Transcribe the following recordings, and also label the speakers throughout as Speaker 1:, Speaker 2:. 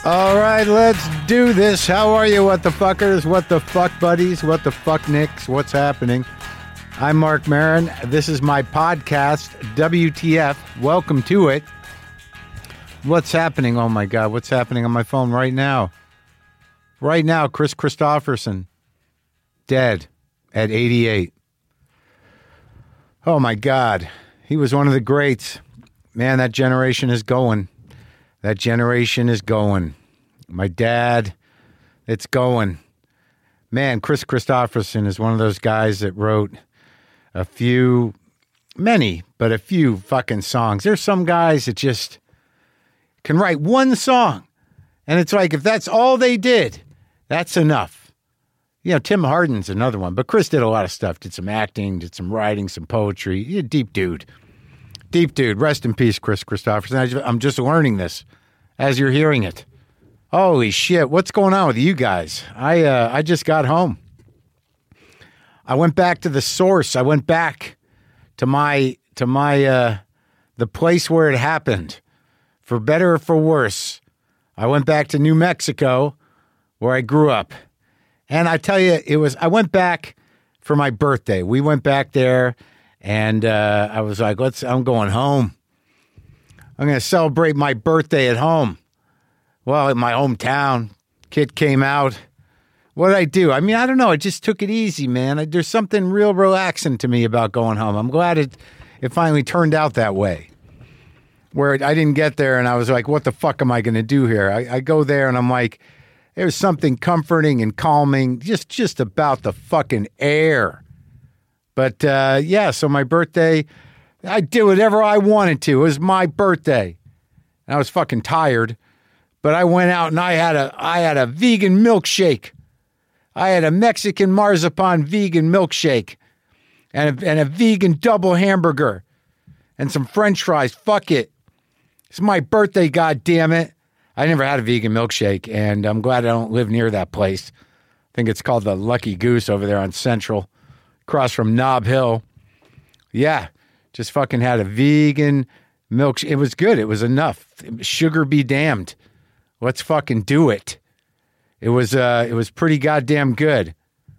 Speaker 1: All right, let's do this. How are you, what the fuckers, what the fuck buddies, what the fuck nicks, what's happening? I'm Mark Maron. This is my podcast, WTF. Welcome to it. What's happening? Oh my God, what's happening on my phone right now? Right now, Chris Christopherson, dead at 88. Oh my God, he was one of the greats. Man, that generation is going. That generation is going. My dad, it's going. Man, Chris Christopherson is one of those guys that wrote many fucking songs. There's some guys that just can write one song. And it's like, if that's all they did, that's enough. You know, Tim Hardin's another one. But Chris did a lot of stuff. Did some acting, did some writing, some poetry. He's a deep dude. Deep dude. Rest in peace, Chris Christopherson. I'm just learning this as you're hearing it. Holy shit. What's going on with you guys? I just got home. I went back to the source. I went back to the place where it happened. For better or for worse. I went back to New Mexico where I grew up. And I tell you, I went back for my birthday. We went back there. And I was like, I'm going home. I'm going to celebrate my birthday at home. Well, in my hometown, kid came out. What did I do? I mean, I don't know. I just took it easy, man. There's something real relaxing to me about going home. I'm glad it finally turned out that way. Where I didn't get there and I was like, what the fuck am I going to do here? I go there and I'm like, there's something comforting and calming just about the fucking air. But, so my birthday, I did whatever I wanted to. It was my birthday. And I was fucking tired. But I went out and I had a vegan milkshake. I had a Mexican marzipan vegan milkshake. And a vegan double hamburger. And some french fries. Fuck it. It's my birthday, goddammit. I never had a vegan milkshake. And I'm glad I don't live near that place. I think it's called the Lucky Goose over there on Central. Across from Nob Hill. Yeah, just fucking had a vegan milkshake. It was good. It was enough. Sugar be damned. Let's fucking do it. It was pretty goddamn good.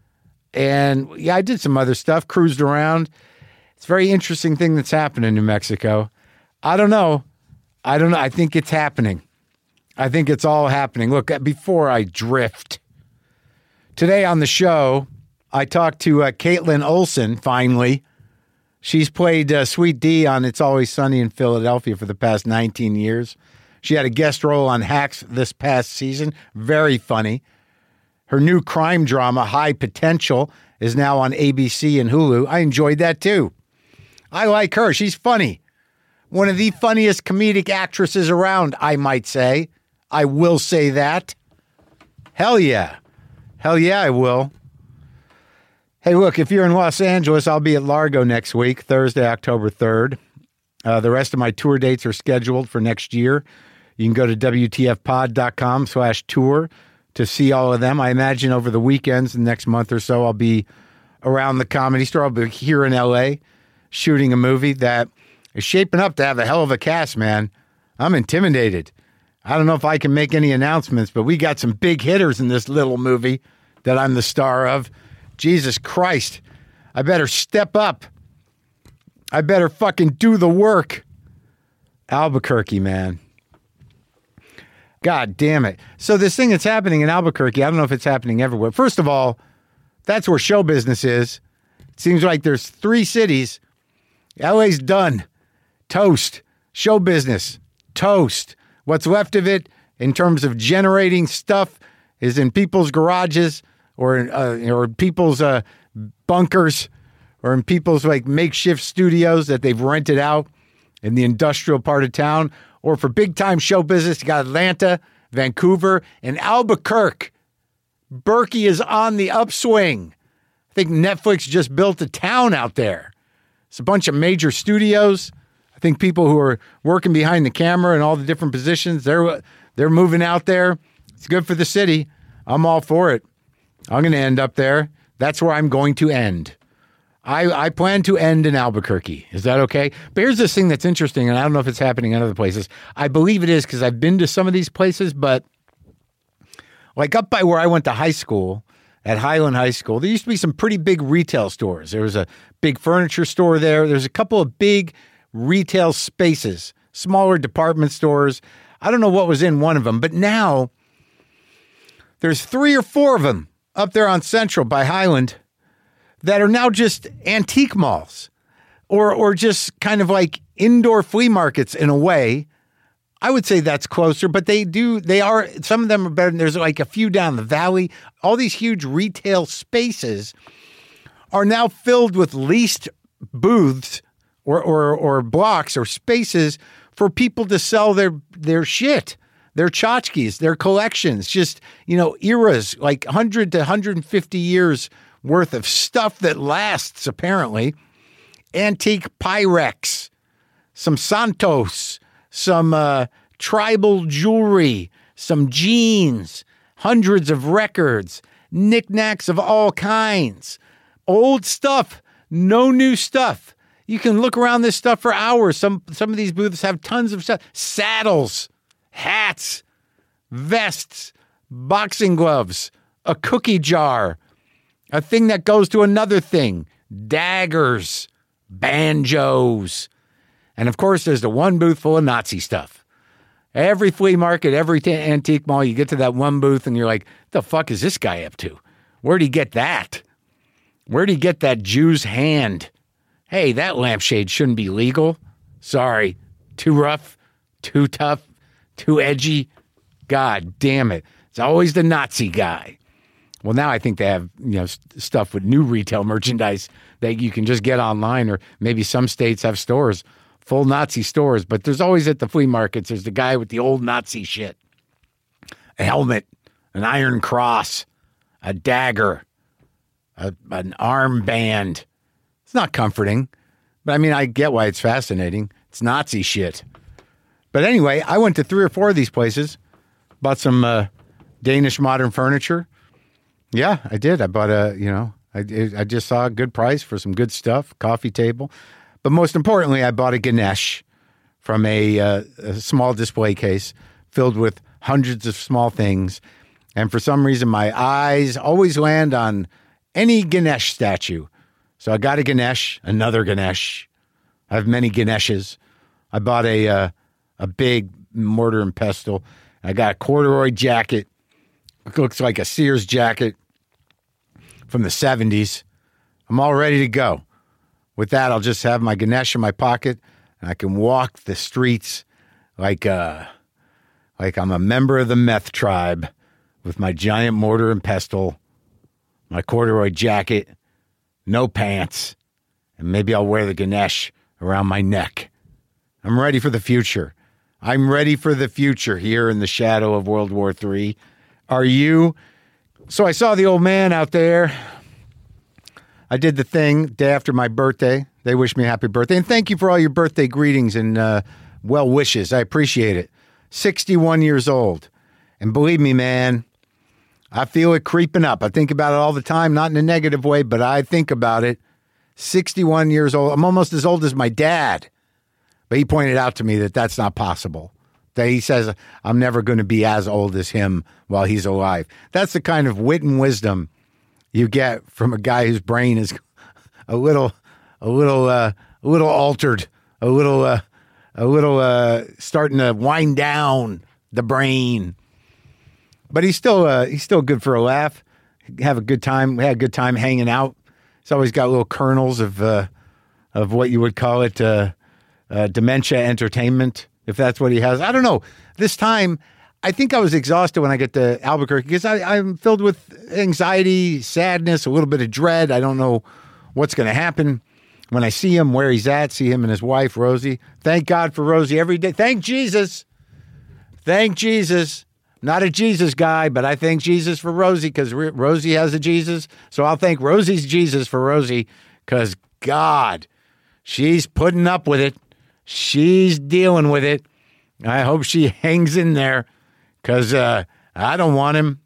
Speaker 1: And yeah, I did some other stuff, cruised around. It's a very interesting thing that's happened in New Mexico. I don't know. I think it's happening. I think it's all happening. Look, before I drift, today on the show, I talked to Caitlin Olsen, finally. She's played Sweet D on It's Always Sunny in Philadelphia for the past 19 years. She had a guest role on Hacks this past season. Very funny. Her new crime drama, High Potential, is now on ABC and Hulu. I enjoyed that too. I like her. She's funny. One of the funniest comedic actresses around, I might say. I will say that. Hell yeah. Hell yeah, I will. Hey, look, if you're in Los Angeles, I'll be at Largo next week, Thursday, October 3rd. The rest of my tour dates are scheduled for next year. You can go to WTFpod.com/tour to see all of them. I imagine over the weekends, the next month or so, I'll be around the Comedy Store. I'll be here in L.A. shooting a movie that is shaping up to have a hell of a cast, man. I'm intimidated. I don't know if I can make any announcements, but we got some big hitters in this little movie that I'm the star of. Jesus Christ, I better step up. I better fucking do the work. Albuquerque, man. God damn it. So this thing that's happening in Albuquerque, I don't know if it's happening everywhere. First of all, that's where show business is. It seems like there's 3 cities. LA's done. Toast. Show business. Toast. What's left of it in terms of generating stuff is in people's garages, or people's bunkers, or in people's like makeshift studios that they've rented out in the industrial part of town, or for big time show business. You got Atlanta, Vancouver, and Albuquerque. Berkey is on the upswing. I think Netflix just built a town out there. It's a bunch of major studios. I think people who are working behind the camera and all the different positions, they're moving out there. It's good for the city. I'm all for it. I'm going to end up there. That's where I'm going to end. I plan to end in Albuquerque. Is that okay? But here's this thing that's interesting, and I don't know if it's happening in other places. I believe it is because I've been to some of these places, but Like up by where I went to high school, at Highland High School, there used to be some pretty big retail stores. There was a big furniture store there. There's a couple of big retail spaces, smaller department stores. I don't know what was in one of them, but now there's 3 or 4 of them up there on Central by Highland that are now just antique malls or just kind of like indoor flea markets in a way. I would say that's closer, but they are, some of them are better. There's like a few down the valley. All these huge retail spaces are now filled with leased booths or blocks or spaces for people to sell their shit, their tchotchkes, their collections, just, eras, like 100 to 150 years worth of stuff that lasts, apparently. Antique Pyrex, some Santos, some tribal jewelry, some jeans, hundreds of records, knickknacks of all kinds, old stuff, no new stuff. You can look around this stuff for hours. Some of these booths have tons of stuff. Saddles, hats, vests, boxing gloves, a cookie jar, a thing that goes to another thing, daggers, banjos. And of course, there's the one booth full of Nazi stuff. Every flea market, every antique mall, you get to that one booth and you're like, the fuck is this guy up to? Where'd he get that? Where'd he get that Jew's hand? Hey, that lampshade shouldn't be legal. Sorry. Too rough, too tough, too edgy. God damn it. It's always the Nazi guy. Well, now I think they have, stuff with new retail merchandise that you can just get online, or maybe some states have stores, full Nazi stores, but there's always at the flea markets, there's the guy with the old Nazi shit. A helmet, an iron cross, a dagger, an armband. It's not comforting, but I mean, I get why it's fascinating. It's Nazi shit. But anyway, I went to 3 or 4 of these places, bought some Danish modern furniture. Yeah, I did. I bought I just saw a good price for some good stuff, coffee table. But most importantly, I bought a Ganesh from a small display case filled with hundreds of small things. And for some reason, my eyes always land on any Ganesh statue. So I got a Ganesh, another Ganesh. I have many Ganeshes. I bought a big mortar and pestle. I got a corduroy jacket. It looks like a Sears jacket from the 70s. I'm all ready to go. With that, I'll just have my Ganesh in my pocket, and I can walk the streets like I'm a member of the meth tribe with my giant mortar and pestle, my corduroy jacket, no pants, and maybe I'll wear the Ganesh around my neck. I'm ready for the future. I'm ready for the future here in the shadow of World War III. Are you? So I saw the old man out there. I did the thing day after my birthday. They wished me a happy birthday. And thank you for all your birthday greetings and well wishes. I appreciate it. 61 years old. And believe me, man, I feel it creeping up. I think about it all the time, not in a negative way, but I think about it. 61 years old. I'm almost as old as my dad. But he pointed out to me that that's not possible. That he says, I'm never going to be as old as him while he's alive. That's the kind of wit and wisdom you get from a guy whose brain is a little altered, a little starting to wind down the brain. But he's still good for a laugh. Have a good time. We had a good time hanging out. He's always got little kernels of what you would call it, dementia entertainment, if that's what he has. I don't know. This time, I think I was exhausted when I get to Albuquerque because I'm filled with anxiety, sadness, a little bit of dread. I don't know what's going to happen when I see him, where he's at, see him and his wife, Rosie. Thank God for Rosie every day. Thank Jesus. Thank Jesus. Not a Jesus guy, but I thank Jesus for Rosie because Rosie has a Jesus. So I'll thank Rosie's Jesus for Rosie because, God, she's putting up with it. She's dealing with it. I hope she hangs in there because I don't want him.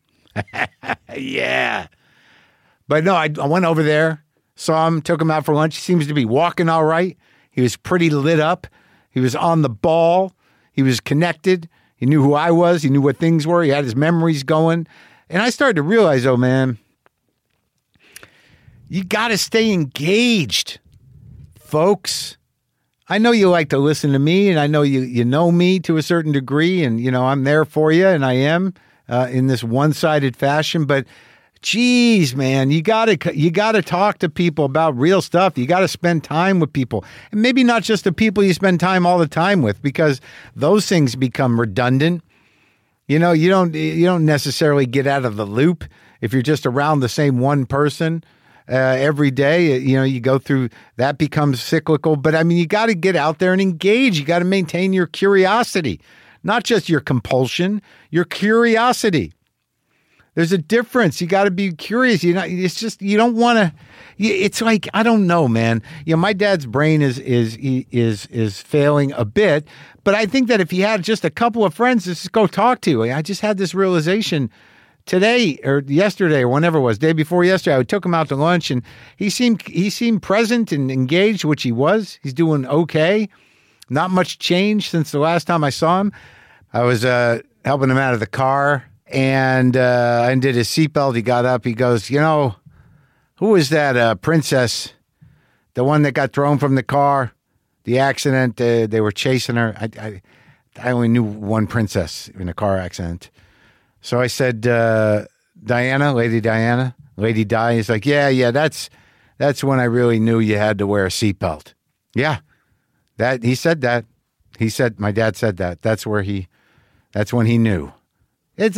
Speaker 1: Yeah. But no, I went over there, saw him, took him out for lunch. He seems to be walking all right. He was pretty lit up. He was on the ball. He was connected. He knew who I was. He knew what things were. He had his memories going. And I started to realize, oh man, you got to stay engaged, folks. I know you like to listen to me, and I know you know me to a certain degree, and I'm there for you, and I am in this one-sided fashion. But geez, man, you gotta talk to people about real stuff. You got to spend time with people, and maybe not just the people you spend time all the time with, because those things become redundant. You don't necessarily get out of the loop if you're just around the same one person every day. You go through, that becomes cyclical. But I mean, you got to get out there and engage. You got to maintain your curiosity, not just your compulsion, your curiosity. There's a difference. You got to be curious. It's just, you don't want to. It's like, I don't know, man. My dad's brain is failing a bit, but I think that if he had just a couple of friends to just go talk to, I just had this realization today or yesterday or whenever it was, day before yesterday. I took him out to lunch, and he seemed present and engaged, which he was. He's doing okay. Not much change since the last time I saw him. I was helping him out of the car, and I undid his seatbelt. He got up. He goes, who was that princess, the one that got thrown from the car, the accident? They were chasing her. I only knew one princess in a car accident. So I said, Diana, Lady Diana, Lady Di. He's like, yeah, that's when I really knew you had to wear a seatbelt. Yeah, he said that. My dad said that. That's when he knew. It's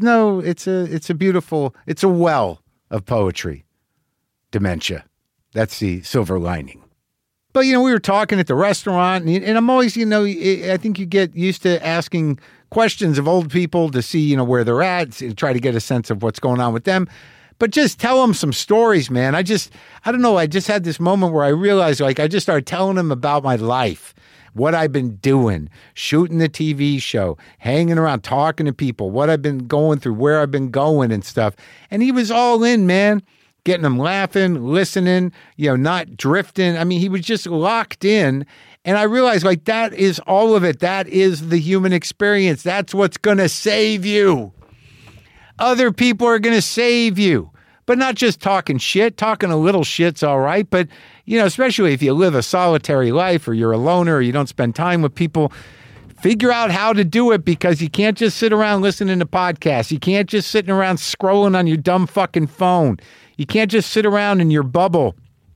Speaker 1: a well of poetry. Dementia. That's the silver lining. But, we were talking at the restaurant, and I'm always, I think you get used to asking questions of old people to see, where they're at, to try to get a sense of what's going on with them. But just tell them some stories, man. I don't know. I just had this moment where I realized, I just started telling them about my life, what I've been doing, shooting the TV show, hanging around, talking to people, what I've been going through, where I've been going and stuff. And he was all in, man. Getting them laughing, listening, not drifting. I mean, he was just locked in. And I realized, that is all of it. That is the human experience. That's what's going to save you. Other people are going to save you. But not just talking shit. Talking a little shit's all right. But, especially if you live a solitary life, or you're a loner, or you don't spend time with people, figure out how to do it, because you can't just sit around listening to podcasts. You can't just sitting around scrolling on your dumb fucking phone. You can't just sit around in your bubble,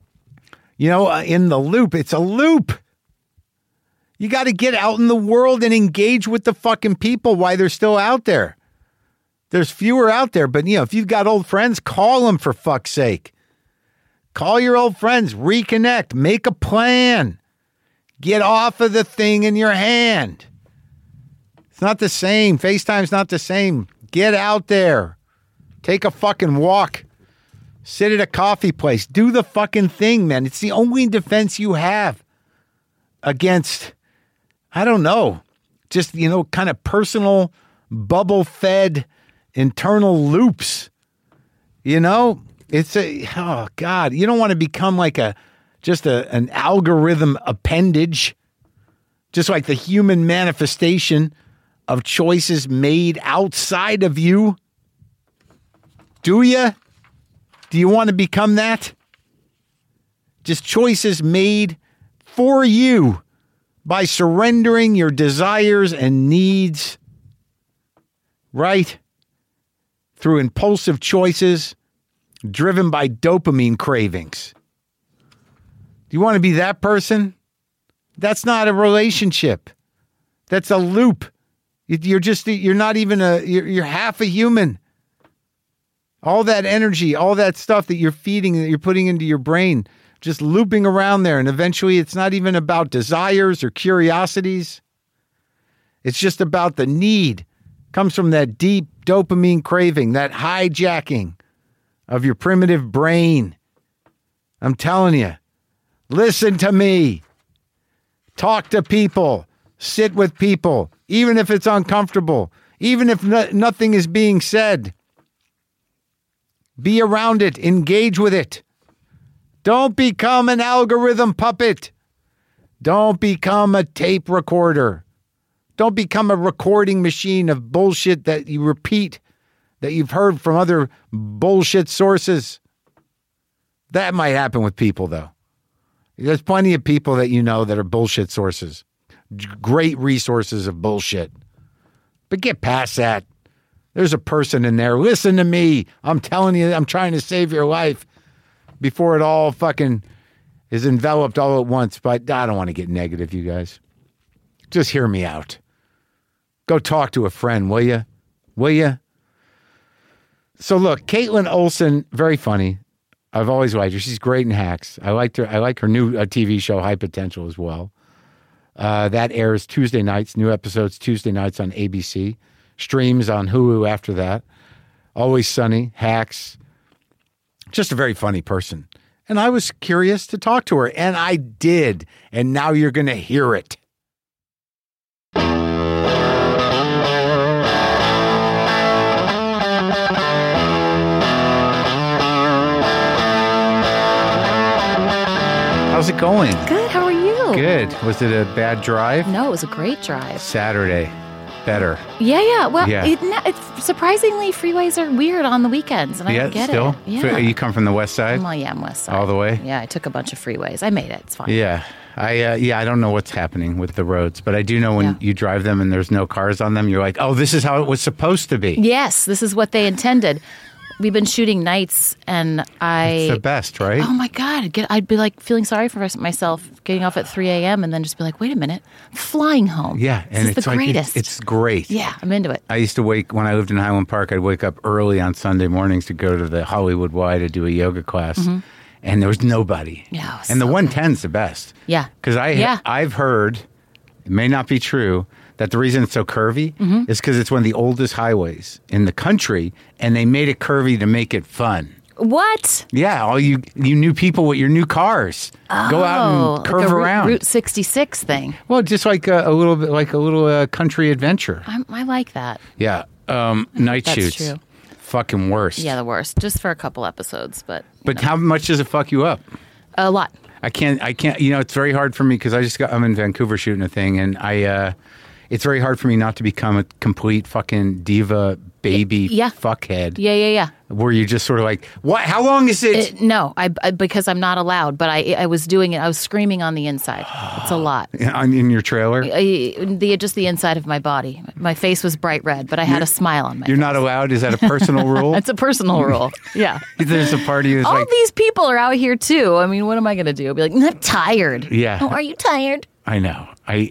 Speaker 1: in the loop. It's a loop. You got to get out in the world and engage with the fucking people while they're still out there. There's fewer out there, but, if you've got old friends, call them, for fuck's sake. Call your old friends, reconnect, make a plan. Get off of the thing in your hand. It's not the same. FaceTime's not the same. Get out there. Take a fucking walk. Sit at a coffee place. Do the fucking thing, man. It's the only defense you have against, I don't know, just, kind of personal, bubble-fed internal loops. It's oh God, you don't want to become like an algorithm appendage, just like the human manifestation of choices made outside of you. Do you? Do you want to become that? Just choices made for you by surrendering your desires and needs, right? Through impulsive choices driven by dopamine cravings. Do you want to be that person? That's not a relationship. That's a loop. You're not even you're half a human. All that energy, all that stuff that you're feeding, that you're putting into your brain, just looping around there. And eventually it's not even about desires or curiosities. It's just about the need. It comes from that deep dopamine craving, that hijacking of your primitive brain. I'm telling you, listen to me. Talk to people. Sit with people, even if it's uncomfortable, even if nothing is being said. Be around it. Engage with it. Don't become an algorithm puppet. Don't become a tape recorder. Don't become a recording machine of bullshit that you repeat that you've heard from other bullshit sources. That might happen with people, though. There's plenty of people that you know that are bullshit sources. Great resources of bullshit. But get past that. There's a person in there. Listen to me. I'm telling you, I'm trying to save your life before it all fucking is enveloped all at once. But I don't want to get negative, you guys. Just hear me out. Go talk to a friend, will you? Will you? So look, Caitlin Olsen, very funny. I've always liked her. She's great in Hacks. I liked her. I like her new TV show, High Potential, as well. That airs Tuesday nights. New episodes Tuesday nights on ABC. Streams on Hulu after that. Always Sunny, Hacks. Just a very funny person. And I was curious to talk to her, and I did. And now you're going to hear it. How's it going?
Speaker 2: Good. How are you?
Speaker 1: Good. Was it a bad drive?
Speaker 2: No, it was a great drive.
Speaker 1: Saturday. Better.
Speaker 2: Yeah. Well,
Speaker 1: Yeah.
Speaker 2: It's surprisingly, freeways are weird on the weekends, and I don't get
Speaker 1: still?
Speaker 2: it. Yeah.
Speaker 1: You come from the west side?
Speaker 2: Well, yeah, I'm west side.
Speaker 1: All the way?
Speaker 2: Yeah, I took a bunch of freeways. I made it. It's fine.
Speaker 1: Yeah. I don't know what's happening with the roads, but I do know when you drive them and there's no cars on them, you're like, oh, this is how it was supposed to be.
Speaker 2: Yes, this is what they intended. We've been shooting nights, and
Speaker 1: It's the best, right?
Speaker 2: Oh my God. I'd be like feeling sorry for myself getting off at 3 a.m. and then just be like, wait a minute, flying home.
Speaker 1: Yeah.
Speaker 2: This
Speaker 1: And
Speaker 2: is
Speaker 1: it's
Speaker 2: the
Speaker 1: like,
Speaker 2: greatest.
Speaker 1: it's great.
Speaker 2: Yeah, I'm into it.
Speaker 1: I used to when I lived in Highland Park, I'd wake up early on Sunday mornings to go to the Hollywood Y to do a yoga class. And there was nobody.
Speaker 2: Yeah, it was
Speaker 1: and the
Speaker 2: so
Speaker 1: 110's the best.
Speaker 2: Yeah.
Speaker 1: Because I've heard, it may not be true, that the reason it's so curvy is because it's one of the oldest highways in the country, and they made it curvy to make it fun.
Speaker 2: What?
Speaker 1: Yeah, all you new people with your new cars go out and curve
Speaker 2: like a
Speaker 1: around.
Speaker 2: Route 66 thing.
Speaker 1: Well, just like a little bit, like a little country adventure.
Speaker 2: I like that.
Speaker 1: Yeah, night
Speaker 2: that's
Speaker 1: shoots.
Speaker 2: true.
Speaker 1: Fucking worst.
Speaker 2: Yeah, the worst. Just for a couple episodes, but
Speaker 1: How much does it fuck you up?
Speaker 2: a lot.
Speaker 1: I can't. It's very hard for me because I'm in Vancouver shooting a thing, and it's very hard for me not to become a complete fucking diva baby fuckhead.
Speaker 2: Yeah.
Speaker 1: Where you just sort of like, what? How long is it?
Speaker 2: No, I because I'm not allowed. But I was doing it. I was screaming on the inside. It's a lot.
Speaker 1: In your trailer?
Speaker 2: Just the inside of my body. My face was bright red, but I had a smile on my face.
Speaker 1: You're not allowed? Is that a personal rule?
Speaker 2: It's a personal rule. Yeah.
Speaker 1: There's a party that's
Speaker 2: All
Speaker 1: like,
Speaker 2: these people are out here too. I mean, what am I going to do? I'll be like, I'm tired.
Speaker 1: Yeah.
Speaker 2: Oh, are you tired?
Speaker 1: I know.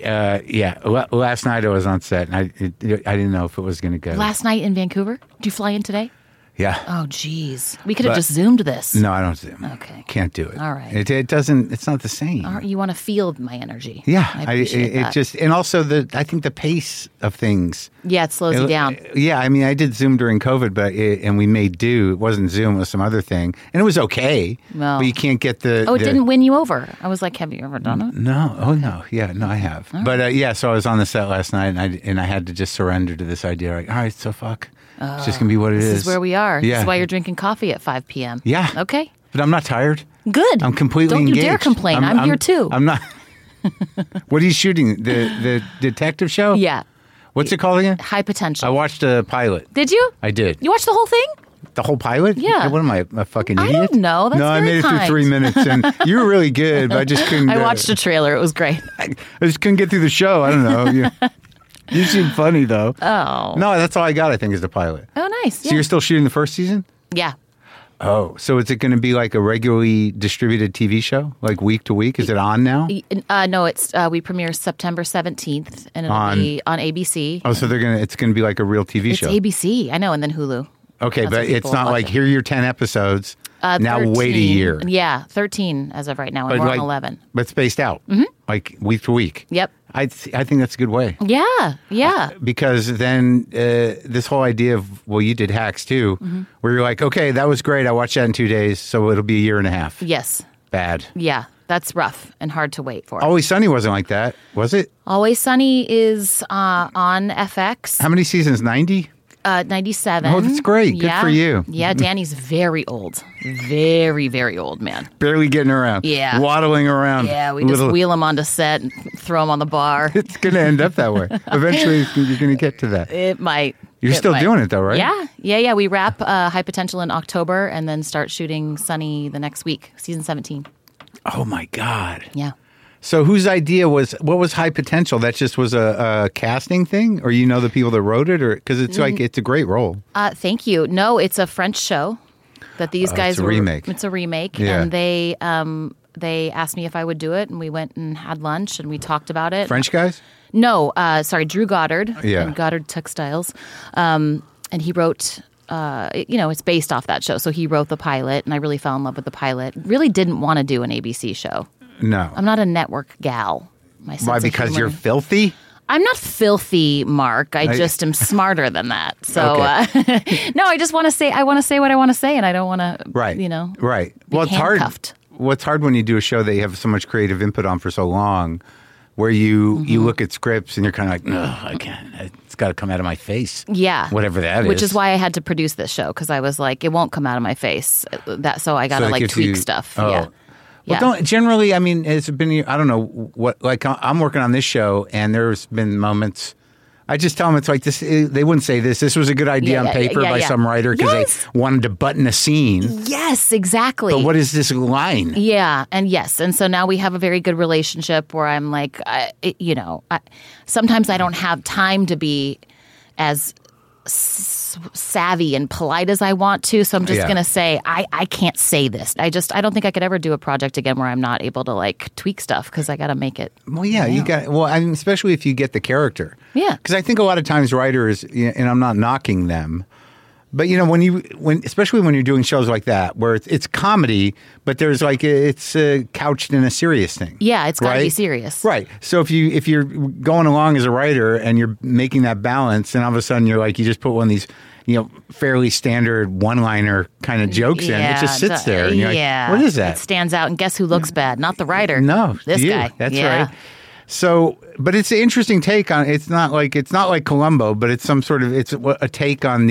Speaker 1: Last night I was on set, and I didn't know if it was going to go.
Speaker 2: Last night in Vancouver? Did you fly in today?
Speaker 1: Yeah.
Speaker 2: Oh, geez. We could have just Zoomed this.
Speaker 1: No, I don't Zoom.
Speaker 2: Okay.
Speaker 1: Can't do it.
Speaker 2: All right.
Speaker 1: It doesn't. It's not the same.
Speaker 2: You want to feel my energy.
Speaker 1: Yeah.
Speaker 2: I appreciate that.
Speaker 1: And also I think the pace of things.
Speaker 2: Yeah, it slows you down.
Speaker 1: Yeah, I mean, I did Zoom during COVID, and we made do. It wasn't Zoom; it was some other thing, and it was okay.
Speaker 2: Well,
Speaker 1: but you can't get the.
Speaker 2: Oh, it didn't win you over. I was like, have you ever done it?
Speaker 1: No. Oh no. Yeah. No, I have.
Speaker 2: All
Speaker 1: but so I was on the set last night, and I had to just surrender to this idea. Like, all right, so fuck. It's just gonna be what it is.
Speaker 2: This is where we are.
Speaker 1: Yeah.
Speaker 2: This is why you're drinking coffee at 5 p.m.
Speaker 1: Yeah.
Speaker 2: Okay.
Speaker 1: But I'm not tired.
Speaker 2: Good.
Speaker 1: I'm completely
Speaker 2: Don't
Speaker 1: engaged.
Speaker 2: you dare complain. I'm here too.
Speaker 1: I'm not. What are you shooting? The detective show?
Speaker 2: Yeah.
Speaker 1: What's it called again?
Speaker 2: High Potential.
Speaker 1: I watched a pilot.
Speaker 2: Did you?
Speaker 1: I did.
Speaker 2: You watched the whole thing?
Speaker 1: The whole pilot?
Speaker 2: Yeah.
Speaker 1: What am I, a fucking
Speaker 2: I
Speaker 1: idiot?
Speaker 2: don't know. That's
Speaker 1: no, I
Speaker 2: very
Speaker 1: made it through
Speaker 2: kind.
Speaker 1: 3 minutes, and you were really good, but I just couldn't.
Speaker 2: I watched a trailer. It was great.
Speaker 1: I just couldn't get through the show. I don't know. You seem funny though.
Speaker 2: Oh.
Speaker 1: No, that's all I got. I think is the pilot.
Speaker 2: Oh, nice.
Speaker 1: So you're still shooting the first season?
Speaker 2: Yeah.
Speaker 1: Oh, so is it going to be like a regularly distributed TV show, like week to week? Is it on now?
Speaker 2: No, it's we premiere September 17th, and it'll be on ABC.
Speaker 1: Oh, so it's going to be like a real TV
Speaker 2: It's
Speaker 1: show.
Speaker 2: ABC. I know, and then Hulu.
Speaker 1: Okay,
Speaker 2: That's
Speaker 1: but
Speaker 2: what
Speaker 1: it's
Speaker 2: people
Speaker 1: not
Speaker 2: watch
Speaker 1: like
Speaker 2: it.
Speaker 1: here are your 10 episodes. Now
Speaker 2: 13.
Speaker 1: wait a year.
Speaker 2: Yeah, 13 as of right now, and
Speaker 1: But
Speaker 2: we're
Speaker 1: like,
Speaker 2: on 11.
Speaker 1: But spaced out, like week to week.
Speaker 2: Yep.
Speaker 1: I think that's a good way.
Speaker 2: Yeah.
Speaker 1: Because then this whole idea of, well, you did Hacks too, where you're like, okay, that was great. I watched that in 2 days, so it'll be a year and a half.
Speaker 2: Yes.
Speaker 1: Bad.
Speaker 2: Yeah, that's rough and hard to wait for.
Speaker 1: Always Sunny wasn't like that, was it?
Speaker 2: Always Sunny is on FX.
Speaker 1: How many seasons? 90?
Speaker 2: 97.
Speaker 1: Oh, that's great. Good for you.
Speaker 2: Yeah, Danny's very old. Very, very old, man.
Speaker 1: Barely getting around.
Speaker 2: Yeah.
Speaker 1: Waddling around.
Speaker 2: Yeah, we just wheel him onto set and throw him on the bar.
Speaker 1: It's going to end up that way. Eventually, you're going to get to that.
Speaker 2: It might.
Speaker 1: You're still doing it though, right?
Speaker 2: Yeah. We wrap High Potential in October and then start shooting Sunny the next week, season 17.
Speaker 1: Oh my God.
Speaker 2: Yeah.
Speaker 1: So whose idea what was High Potential? That just was a casting thing, or the people that wrote it, or because it's like it's a great role.
Speaker 2: Thank you. No, it's a French show that these guys
Speaker 1: it's a remake.
Speaker 2: It's a remake,
Speaker 1: Yeah.
Speaker 2: and they asked me if I would do it, and we went and had lunch and we talked about it.
Speaker 1: French guys?
Speaker 2: No, sorry, Drew Goddard
Speaker 1: Yeah.
Speaker 2: and Goddard Textiles, and he wrote. It's based off that show, so he wrote the pilot, and I really fell in love with the pilot. Really didn't want to do an ABC show.
Speaker 1: No.
Speaker 2: I'm not a network gal.
Speaker 1: Why? Because you're filthy?
Speaker 2: I'm not filthy, Mark. I just am smarter than that. So, no, I just want to say, what I want to say, and I don't want to,
Speaker 1: Right. Right.
Speaker 2: be
Speaker 1: Well, it's hard.
Speaker 2: handcuffed.
Speaker 1: Well, it's hard when you do a show that you have so much creative input on for so long, where you look at scripts and you're kind of like, no, I can't. It's got to come out of my face.
Speaker 2: Yeah.
Speaker 1: Whatever that is.
Speaker 2: Which is why I had to produce this show, because I was like, it won't come out of my face. So I got to
Speaker 1: it gives
Speaker 2: tweak
Speaker 1: you-
Speaker 2: stuff.
Speaker 1: Oh.
Speaker 2: Yeah.
Speaker 1: Well, don't generally. I mean, it's been. I don't know what. Like, I'm working on this show, and there's been moments. I just tell them it's like this. They wouldn't say this. This was a good idea on paper by some writer because they wanted to button a scene.
Speaker 2: Yes, exactly.
Speaker 1: But what is this line?
Speaker 2: Yeah, and so now we have a very good relationship where I'm like, sometimes I don't have time to be as savvy and polite as I want to, so I'm just going to say I can't say this. I don't think I could ever do a project again where I'm not able to like tweak stuff because I got to make it.
Speaker 1: Well, yeah, you got. Well, I mean, especially if you get the character.
Speaker 2: Yeah,
Speaker 1: because I think a lot of times writers, and I'm not knocking them, but especially when you're doing shows like that where it's comedy, but there's like it's couched in a serious thing.
Speaker 2: Yeah, it's got to be serious,
Speaker 1: right? So if you're going along as a writer and you're making that balance, and all of a sudden you're like you just put one of these fairly standard one-liner kind of jokes in, it just sits there, and you're like, what is that?
Speaker 2: It stands out, and guess who looks bad? Not the writer.
Speaker 1: No,
Speaker 2: this
Speaker 1: you.
Speaker 2: guy.
Speaker 1: That's right. So, but it's an interesting take on. It's not like Columbo, but it's it's a take on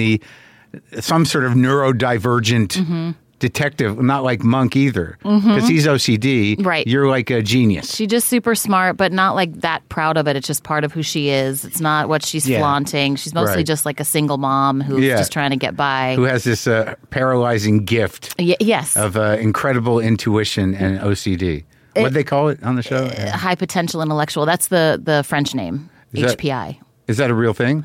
Speaker 1: some sort of neurodivergent detective, not like Monk either, because he's OCD.
Speaker 2: Right.
Speaker 1: You're like a genius.
Speaker 2: She's just super smart, but not like that proud of it. It's just part of who she is. It's not what she's flaunting. She's mostly just like a single mom who's just trying to get by.
Speaker 1: Who has this paralyzing gift of incredible intuition and OCD. What do they call it on the show?
Speaker 2: High potential intellectual. That's the French name, HPI.
Speaker 1: Is that a real thing?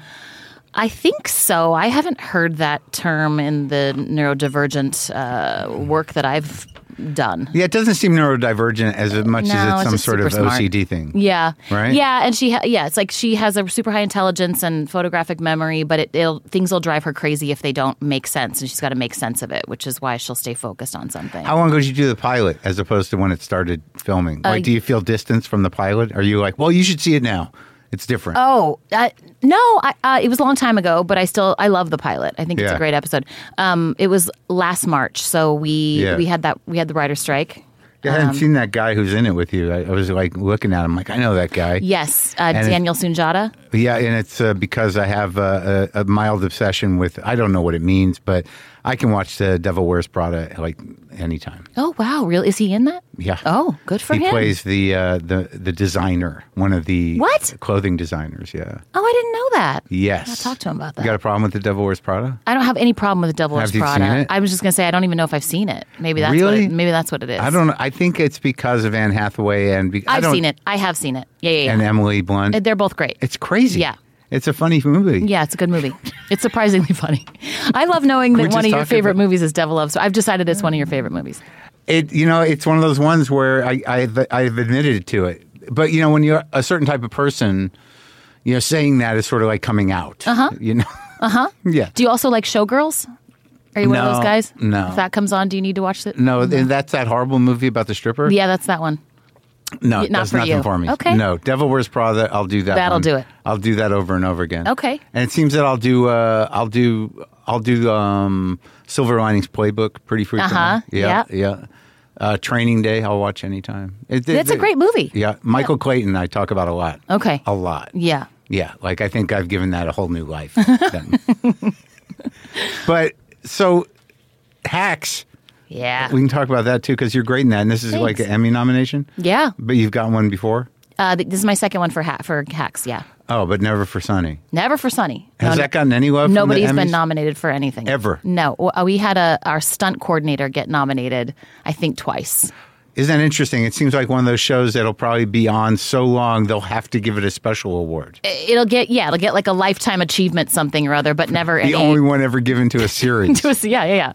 Speaker 2: I think so. I haven't heard that term in the neurodivergent work that I've done.
Speaker 1: Yeah, it doesn't seem neurodivergent as much as it's some sort of OCD thing.
Speaker 2: Yeah.
Speaker 1: Right?
Speaker 2: Yeah, and it's like she has a super high intelligence and photographic memory, but things will drive her crazy if they don't make sense, and she's got to make sense of it, which is why she'll stay focused on something.
Speaker 1: How long ago did you do the pilot as opposed to when it started filming? Like, do you feel distance from the pilot? Are you like, well, you should see it now? It's different.
Speaker 2: Oh, no, it was a long time ago, but I love the pilot. I think it's a great episode. It was last March, so we had the writer's strike.
Speaker 1: I hadn't seen that guy who's in it with you. I was like looking at him, like I know that guy.
Speaker 2: Yes, Daniel Sunjata.
Speaker 1: Yeah, and it's because I have a mild obsession with. I don't know what it means, but I can watch The Devil Wears Prada like anytime.
Speaker 2: Oh wow, really? Is he in that?
Speaker 1: Yeah.
Speaker 2: Oh, good for him.
Speaker 1: He plays the designer, one of the clothing designers. Yeah.
Speaker 2: Oh, I didn't know that.
Speaker 1: Yes.
Speaker 2: I'll talk to him about that.
Speaker 1: You got a problem with The Devil Wears Prada?
Speaker 2: I don't have any problem with The Devil Wears Prada.
Speaker 1: Seen it?
Speaker 2: I was just gonna say I don't even know if I've seen it. Maybe that's maybe that's what it is.
Speaker 1: I don't know. I think it's because of Anne Hathaway and
Speaker 2: I've seen it. I have seen it. Yeah.
Speaker 1: And Emily Blunt.
Speaker 2: They're both great.
Speaker 1: It's crazy.
Speaker 2: Yeah.
Speaker 1: It's a funny movie.
Speaker 2: Yeah, it's a good movie. It's surprisingly funny. I love knowing that one of your favorite movies is Devil Love. So I've decided it's one of your favorite movies.
Speaker 1: It's one of those ones where I've admitted to it. But when you're a certain type of person, saying that is sort of like coming out. Yeah.
Speaker 2: Do you also like Showgirls? Are you one of those guys?
Speaker 1: No.
Speaker 2: If that comes on, do you need to watch it?
Speaker 1: No, and that's that horrible movie about the stripper?
Speaker 2: Yeah, that's that one.
Speaker 1: No, that's nothing for me.
Speaker 2: Okay.
Speaker 1: No, Devil Wears Prada. I'll do that.
Speaker 2: That'll do it.
Speaker 1: I'll do that over and over again.
Speaker 2: Okay.
Speaker 1: And it seems that I'll do Silver Linings Playbook pretty frequently. Yeah. Training Day. I'll watch anytime.
Speaker 2: It's a great movie.
Speaker 1: Yeah, Michael Clayton. I talk about a lot.
Speaker 2: Okay.
Speaker 1: A lot.
Speaker 2: Yeah.
Speaker 1: Yeah. Like I think I've given that a whole new life. But so Hacks.
Speaker 2: Yeah.
Speaker 1: We can talk about that too because you're great in that. And this is like an Emmy nomination.
Speaker 2: Yeah.
Speaker 1: But you've got one before.
Speaker 2: This is my second one for Hacks. Yeah.
Speaker 1: Oh, but never for Sonny.
Speaker 2: Never for Sonny.
Speaker 1: Has that gotten any love?
Speaker 2: Nobody's
Speaker 1: from the
Speaker 2: been
Speaker 1: Emmys?
Speaker 2: nominated for anything.
Speaker 1: Ever?
Speaker 2: No. We had our stunt coordinator get nominated, I think, twice.
Speaker 1: Isn't that interesting? It seems like one of those shows that'll probably be on so long they'll have to give it a special award.
Speaker 2: It'll get like a lifetime achievement something or other, but never
Speaker 1: The only one ever given to a series.
Speaker 2: Yeah.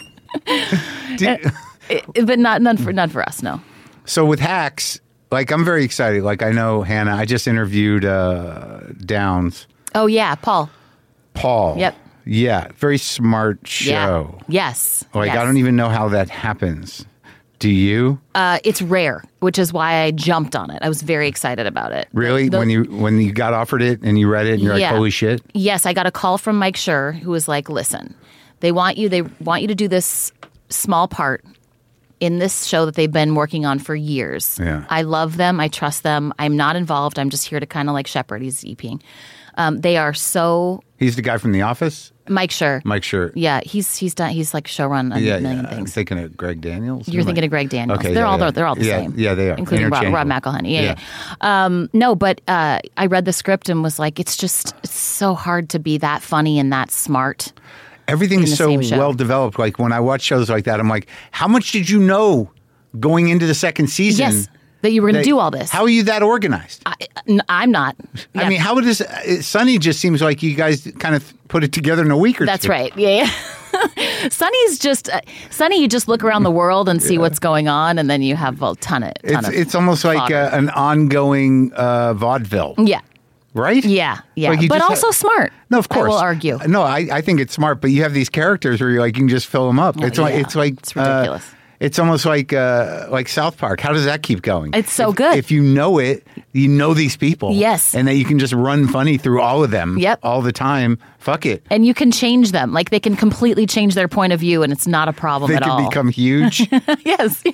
Speaker 2: But none for us, no.
Speaker 1: So with Hacks, like I'm very excited. Like I know Hannah. I just interviewed Downs.
Speaker 2: Oh yeah, Paul. Yep.
Speaker 1: Yeah, very smart show.
Speaker 2: Yeah. Yes.
Speaker 1: Like
Speaker 2: yes.
Speaker 1: I don't even know how that happens. Do you?
Speaker 2: It's rare, which is why I jumped on it. I was very excited about it.
Speaker 1: Really? When you got offered it and you read it and you're like, holy shit?
Speaker 2: Yes, I got a call from Mike Schur who was like, listen, they want you to do this small part in this show that they've been working on for years.
Speaker 1: Yeah.
Speaker 2: I love them. I trust them. I'm not involved. I'm just here to kind of like shepherd. He's EPing. They are so...
Speaker 1: He's the guy from The Office?
Speaker 2: Mike Schur.
Speaker 1: Yeah,
Speaker 2: he's like showrone a million things.
Speaker 1: I'm thinking of Greg Daniels.
Speaker 2: You're thinking of Greg Daniels.
Speaker 1: Okay,
Speaker 2: they're all the same.
Speaker 1: Yeah, they are.
Speaker 2: Including Rob McElhenney. Yeah. No, but I read the script and was like, it's so hard to be that funny and that smart.
Speaker 1: Everything's so well developed. Like when I watch shows like that, I'm like, how much did you know going into the second season?
Speaker 2: Yes. That you were going to do all this.
Speaker 1: How are you that organized?
Speaker 2: I'm not. Yeah.
Speaker 1: I mean, how does Sonny just seems like you guys kind of put it together in a week or
Speaker 2: That's
Speaker 1: two.
Speaker 2: That's right. Yeah. Sonny's just Sonny. You just look around the world and see what's going on, and then you have a ton of.
Speaker 1: It's almost like an ongoing vaudeville.
Speaker 2: Yeah.
Speaker 1: Right?
Speaker 2: Yeah.
Speaker 1: Like
Speaker 2: but also smart.
Speaker 1: No, of course.
Speaker 2: I will argue.
Speaker 1: No, I think it's smart, but you have these characters where you can just fill them up.
Speaker 2: Oh,
Speaker 1: it's
Speaker 2: ridiculous.
Speaker 1: It's almost like South Park. How does that keep going?
Speaker 2: It's so good.
Speaker 1: If you know it, you know these people.
Speaker 2: Yes.
Speaker 1: And that you can just run funny through all of them.
Speaker 2: Yep.
Speaker 1: All the time. Fuck it.
Speaker 2: And you can change them. Like they can completely change their point of view, and it's not a problem at all.
Speaker 1: They can become huge.
Speaker 2: Yes.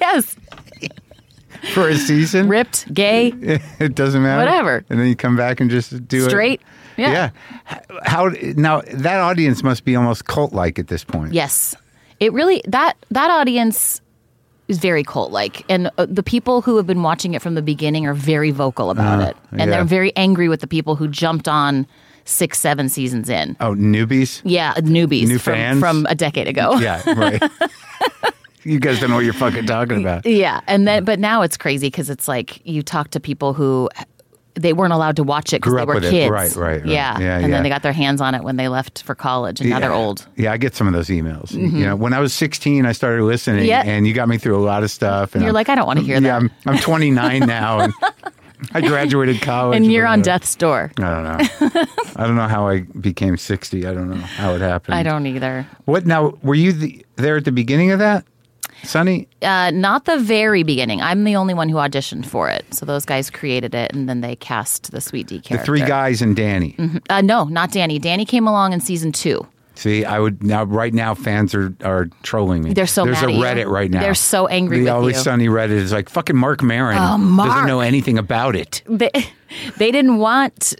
Speaker 1: For a season.
Speaker 2: Ripped, gay.
Speaker 1: It doesn't matter.
Speaker 2: Whatever.
Speaker 1: And then you come back and just do
Speaker 2: straight.
Speaker 1: it. Yeah. How now that audience must be almost cult-like at this point.
Speaker 2: Yes. It really that audience is very cult-like, and the people who have been watching it from the beginning are very vocal about it, and they're very angry with the people who jumped on 6-7 seasons in.
Speaker 1: Oh, newbies?
Speaker 2: Yeah, newbies.
Speaker 1: New fans?
Speaker 2: From a decade ago.
Speaker 1: Yeah, right. You guys don't know what you're fucking talking about.
Speaker 2: Yeah, but now it's crazy because it's like you talk to people who they weren't allowed to watch it because they were kids.
Speaker 1: Right.
Speaker 2: Yeah, and then they got their hands on it when they left for college, and now they're old.
Speaker 1: Yeah, I get some of those emails. Mm-hmm. When I was 16, I started listening, and you got me through a lot of stuff. And
Speaker 2: you're like, I don't want to hear that.
Speaker 1: Yeah, I'm 29 now, and I graduated college.
Speaker 2: And you're on death's door.
Speaker 1: I don't know. I don't know how I became 60. I don't know how it happened.
Speaker 2: I don't either.
Speaker 1: What now? Were you there at the beginning of that? Sonny?
Speaker 2: Not the very beginning. I'm the only one who auditioned for it. So those guys created it, and then they cast the Sweet D character.
Speaker 1: The three guys and Danny.
Speaker 2: Mm-hmm. No, not Danny. Danny came along in season 2.
Speaker 1: See, right now fans are trolling me.
Speaker 2: They're so
Speaker 1: There's
Speaker 2: mad
Speaker 1: a
Speaker 2: at you.
Speaker 1: Reddit right now.
Speaker 2: They're so angry with you.
Speaker 1: Always Sunny Reddit is like, fucking Mark Maron doesn't know anything about it.
Speaker 2: They didn't want,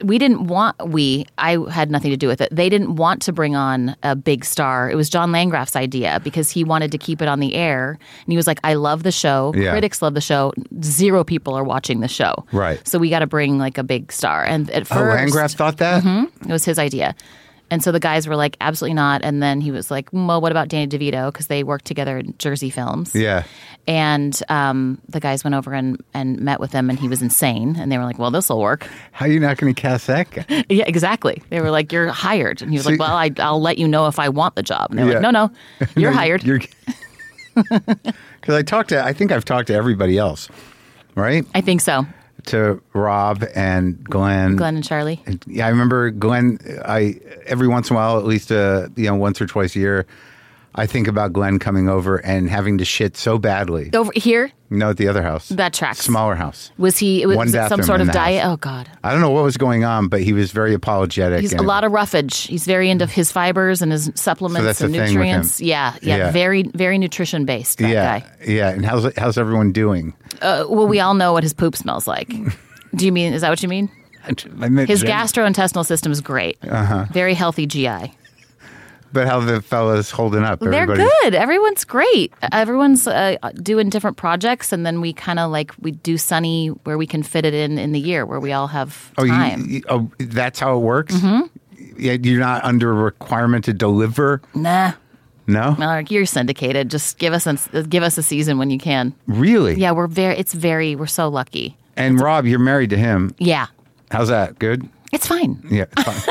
Speaker 2: I had nothing to do with it. They didn't want to bring on a big star. It was John Landgraf's idea because he wanted to keep it on the air. And he was like, I love the show.
Speaker 1: Yeah.
Speaker 2: Critics love the show. 0 people are watching the show.
Speaker 1: Right.
Speaker 2: So we got to bring like a big star. And at first.
Speaker 1: Landgraf thought that?
Speaker 2: Mm-hmm, it was his idea. And so the guys were like, absolutely not. And then he was like, well, what about Danny DeVito? Because they worked together in Jersey Films.
Speaker 1: Yeah.
Speaker 2: And the guys went over and met with him, and he was insane. And they were like, well, this will work.
Speaker 1: How are you not going to cast that guy?
Speaker 2: Yeah, exactly. They were like, you're hired. And he was like, well, I'll let you know if I want the job. And they were like, no, you're hired.
Speaker 1: Because I think I've talked to everybody else, right?
Speaker 2: I think so.
Speaker 1: To Rob and Glenn
Speaker 2: and Charlie.
Speaker 1: Yeah, I remember Glenn. Every once in a while, at least once or twice a year, I think about Glenn coming over and having to shit so badly.
Speaker 2: Over here?
Speaker 1: No, at the other house.
Speaker 2: That tracks.
Speaker 1: Smaller house.
Speaker 2: Was it some sort of diet?
Speaker 1: House.
Speaker 2: Oh, God.
Speaker 1: I don't know what was going on, but he was very apologetic.
Speaker 2: He's a lot of roughage. He's very into his fibers and his supplements and nutrients. Yeah. Very, very nutrition based, that guy.
Speaker 1: Yeah. And how's everyone doing?
Speaker 2: Well, we all know what his poop smells like. Is that what you mean? His gastrointestinal system is great. Very healthy GI.
Speaker 1: But how the fellas holding up?
Speaker 2: They're good. Everyone's great. Everyone's doing different projects, and then we kind of we do Sunny where we can fit it in the year where we all have time.
Speaker 1: That's how it works? Mm-hmm. Yeah, you're not under a requirement to deliver?
Speaker 2: Nah.
Speaker 1: No?
Speaker 2: You're syndicated. Just give us a season when you can.
Speaker 1: Really?
Speaker 2: Yeah, we're so lucky.
Speaker 1: And Rob, you're married to him.
Speaker 2: Yeah.
Speaker 1: How's that? Good?
Speaker 2: It's fine.
Speaker 1: Yeah, it's fine.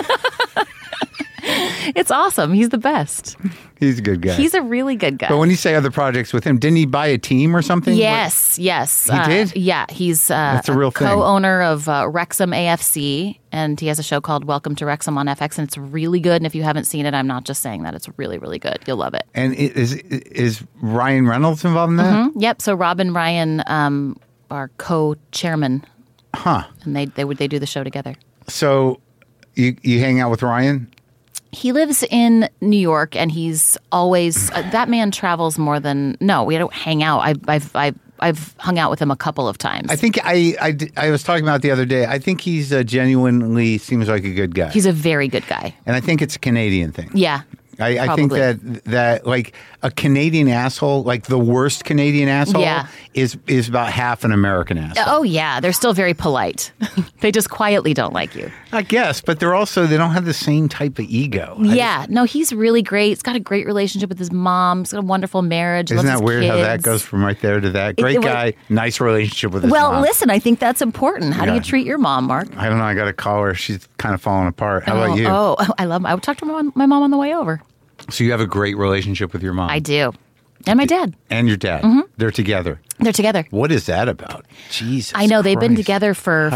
Speaker 2: It's awesome. He's the best.
Speaker 1: He's a good guy.
Speaker 2: He's a really good guy.
Speaker 1: But when you say other projects with him, didn't he buy a team or something?
Speaker 2: Yes.
Speaker 1: He did?
Speaker 2: Yeah. He's
Speaker 1: That's a real thing.
Speaker 2: Co-owner of Wrexham AFC, and he has a show called Welcome to Wrexham on FX, and it's really good. And if you haven't seen it, I'm not just saying that. It's really, really good. You'll love it.
Speaker 1: And is Ryan Reynolds involved in that?
Speaker 2: Mm-hmm. Yep. So Rob and Ryan are co-chairman.
Speaker 1: Huh.
Speaker 2: And they do the show together.
Speaker 1: So you hang out with Ryan?
Speaker 2: He lives in New York, and he's always that man travels more than. No, we don't hang out. I've hung out with him a couple of times.
Speaker 1: I think I was talking about it the other day. I think he's genuinely seems like a good guy.
Speaker 2: He's a very good guy,
Speaker 1: and I think it's a Canadian thing.
Speaker 2: Yeah.
Speaker 1: I think that like a Canadian asshole, like the worst Canadian asshole, is about half an American asshole.
Speaker 2: Oh yeah, they're still very polite. They just quietly don't like you.
Speaker 1: I guess, but they don't have the same type of ego.
Speaker 2: Yeah, no, he's really great. He's got a great relationship with his mom. He's got a wonderful marriage.
Speaker 1: Isn't
Speaker 2: loves
Speaker 1: that weird
Speaker 2: kids.
Speaker 1: how that goes from right there to that? Great guy, nice relationship with his mom.
Speaker 2: Well, listen, I think that's important. How do you treat your mom, Mark?
Speaker 1: I don't know. I got to call her. She's kind of falling apart. How about you?
Speaker 2: Oh, I love. I would talk to my mom on the way over.
Speaker 1: So you have a great relationship with your mom.
Speaker 2: I do. And my dad.
Speaker 1: And your dad.
Speaker 2: Mm-hmm.
Speaker 1: They're together.
Speaker 2: They're together.
Speaker 1: What is that about? Jesus
Speaker 2: I know. They've been
Speaker 1: Christ.
Speaker 2: together for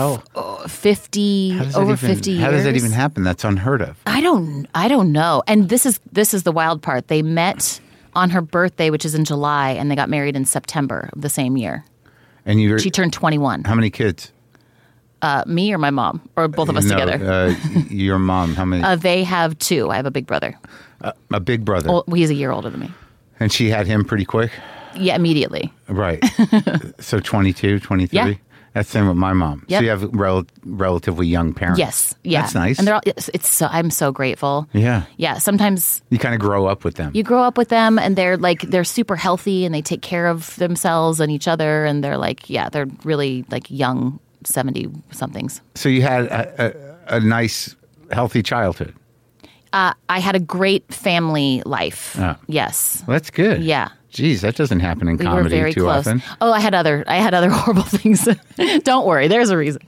Speaker 2: 50 years.
Speaker 1: How does that even happen? That's unheard of.
Speaker 2: I don't know. And this is the wild part. They met on her birthday, which is in July, and they got married in September of the same year.
Speaker 1: And
Speaker 2: she turned 21.
Speaker 1: How many kids?
Speaker 2: Me or my mom? Or both of us together?
Speaker 1: Your mom. How many?
Speaker 2: They have 2. I have a big brother.
Speaker 1: A big brother.
Speaker 2: Well, he's a year older than me.
Speaker 1: And she had him pretty quick?
Speaker 2: Yeah, immediately.
Speaker 1: Right. So 22, 23?
Speaker 2: Yeah.
Speaker 1: That's the same with my mom.
Speaker 2: Yep.
Speaker 1: So you have relatively young parents.
Speaker 2: Yes. Yeah.
Speaker 1: That's nice.
Speaker 2: And they're all, I'm so grateful.
Speaker 1: Yeah.
Speaker 2: Yeah. Sometimes
Speaker 1: you kind of grow up with them.
Speaker 2: You grow up with them, and they're super healthy, and they take care of themselves and each other, and they're really young 70-somethings.
Speaker 1: So you had a nice, healthy childhood.
Speaker 2: I had a great family life.
Speaker 1: Oh.
Speaker 2: Yes.
Speaker 1: Well, that's good.
Speaker 2: Yeah.
Speaker 1: Geez, that doesn't happen in comedy
Speaker 2: were very
Speaker 1: too
Speaker 2: close.
Speaker 1: often.
Speaker 2: Oh, I had other horrible things. Don't worry, there's a reason.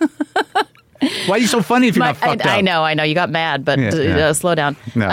Speaker 1: Why are you so funny if you're not fucked up?
Speaker 2: I know. You got mad, but slow down.
Speaker 1: No.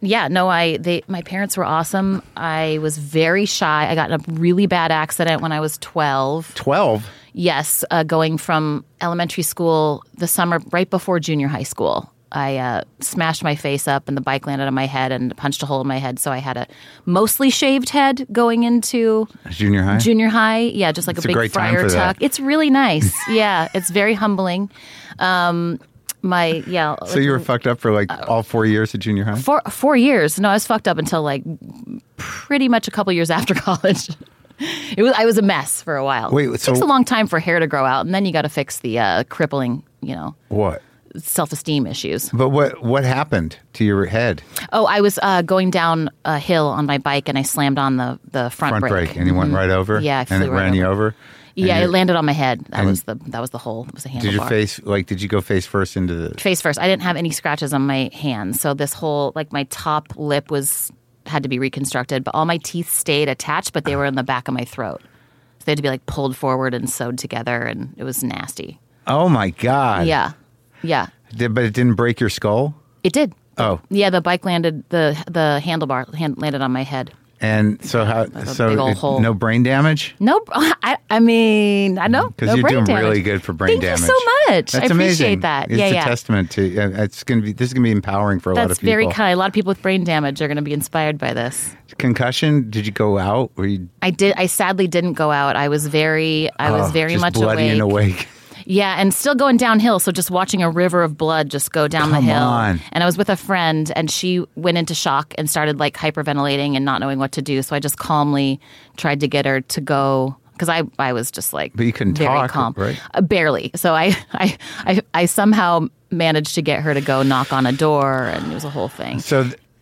Speaker 2: My parents were awesome. I was very shy. I got in a really bad accident when I was 12.
Speaker 1: 12?
Speaker 2: Yes, going from elementary school the summer right before junior high school. I smashed my face up, and the bike landed on my head and punched a hole in my head. So I had a mostly shaved head going into
Speaker 1: junior high.
Speaker 2: Yeah, just like
Speaker 1: it's
Speaker 2: a big friar tuck. It's really nice. Yeah, it's very humbling.
Speaker 1: So you were fucked up for all 4 years at junior high?
Speaker 2: 4 years. No, I was fucked up until pretty much a couple years after college. I was a mess for a while.
Speaker 1: Wait,
Speaker 2: it takes a long time for hair to grow out, and then you got to fix the crippling,
Speaker 1: What?
Speaker 2: Self-esteem issues.
Speaker 1: But what happened to your head?
Speaker 2: Oh, I was going down a hill on my bike, and I slammed on the front brake.
Speaker 1: And you went right over?
Speaker 2: Yeah, I flew
Speaker 1: and it ran you over?
Speaker 2: Yeah, it landed on my head. That was the hole. It was a handlebar.
Speaker 1: Did your face did you go face first into the
Speaker 2: face first? I didn't have any scratches on my hands, so this whole my top lip had to be reconstructed, but all my teeth stayed attached, but they were in the back of my throat. So they had to be pulled forward and sewed together, and it was nasty.
Speaker 1: Oh my God.
Speaker 2: Yeah. Yeah.
Speaker 1: But it didn't break your skull?
Speaker 2: It did.
Speaker 1: Oh.
Speaker 2: Yeah, the bike landed, the handlebar landed on my head.
Speaker 1: And so
Speaker 2: big old hole.
Speaker 1: No brain damage?
Speaker 2: No, I mean, I know.
Speaker 1: Because you're doing really good for brain damage.
Speaker 2: Thank you so much.
Speaker 1: That's
Speaker 2: I appreciate
Speaker 1: amazing.
Speaker 2: that.
Speaker 1: It's a testament to this is going to be empowering for a lot of people.
Speaker 2: That's very kind. A lot of people with brain damage are going to be inspired by this.
Speaker 1: Concussion? Did you go out?
Speaker 2: I did. I sadly didn't go out. I was very much
Speaker 1: bloody and awake.
Speaker 2: Yeah, and still going downhill. So just watching a river of blood just go down the hill.
Speaker 1: On.
Speaker 2: And I was with a friend, and she went into shock and started hyperventilating and not knowing what to do. So I just calmly tried to get her to go, because I was just
Speaker 1: But you couldn't
Speaker 2: very
Speaker 1: talk,
Speaker 2: calm.
Speaker 1: right?
Speaker 2: Barely. So I somehow managed to get her to go knock on a door, and it was a whole thing.
Speaker 1: So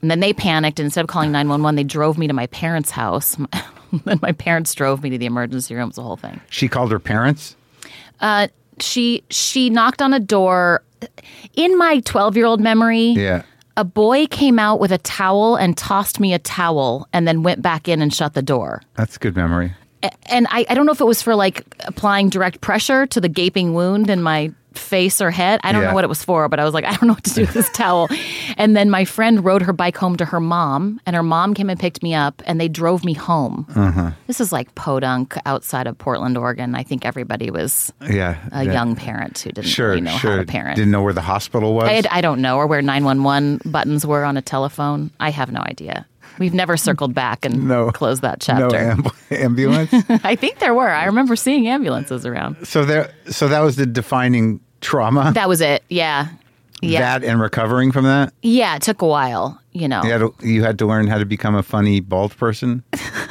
Speaker 2: And then they panicked, and instead of calling 911, they drove me to my parents' house. Then my parents drove me to the emergency room. It was the whole thing.
Speaker 1: She called her parents?
Speaker 2: She knocked on a door. In my 12-year-old memory,
Speaker 1: Yeah.
Speaker 2: a boy came out with a towel and tossed me a towel and then went back in and shut the door.
Speaker 1: That's a good memory.
Speaker 2: And I don't know if it was for like applying direct pressure to the gaping wound in my face or head. I don't know what it was for, but I was like, I don't know what to do with this towel. And then my friend rode her bike home to her mom, and her mom came and picked me up, and they drove me home. This is like podunk outside of Portland, Oregon. I think everybody was a young parent who didn't really know how to parent.
Speaker 1: Didn't know where the hospital was?
Speaker 2: I don't know, or where 911 buttons were on a telephone. I have no idea. We've never circled back and closed that chapter.
Speaker 1: No ambulance?
Speaker 2: I think there were. I remember seeing ambulances around.
Speaker 1: So that was the defining trauma?
Speaker 2: That was it, yeah.
Speaker 1: That and recovering from that?
Speaker 2: Yeah, it took a while, you know.
Speaker 1: You had to learn how to become a funny bald person?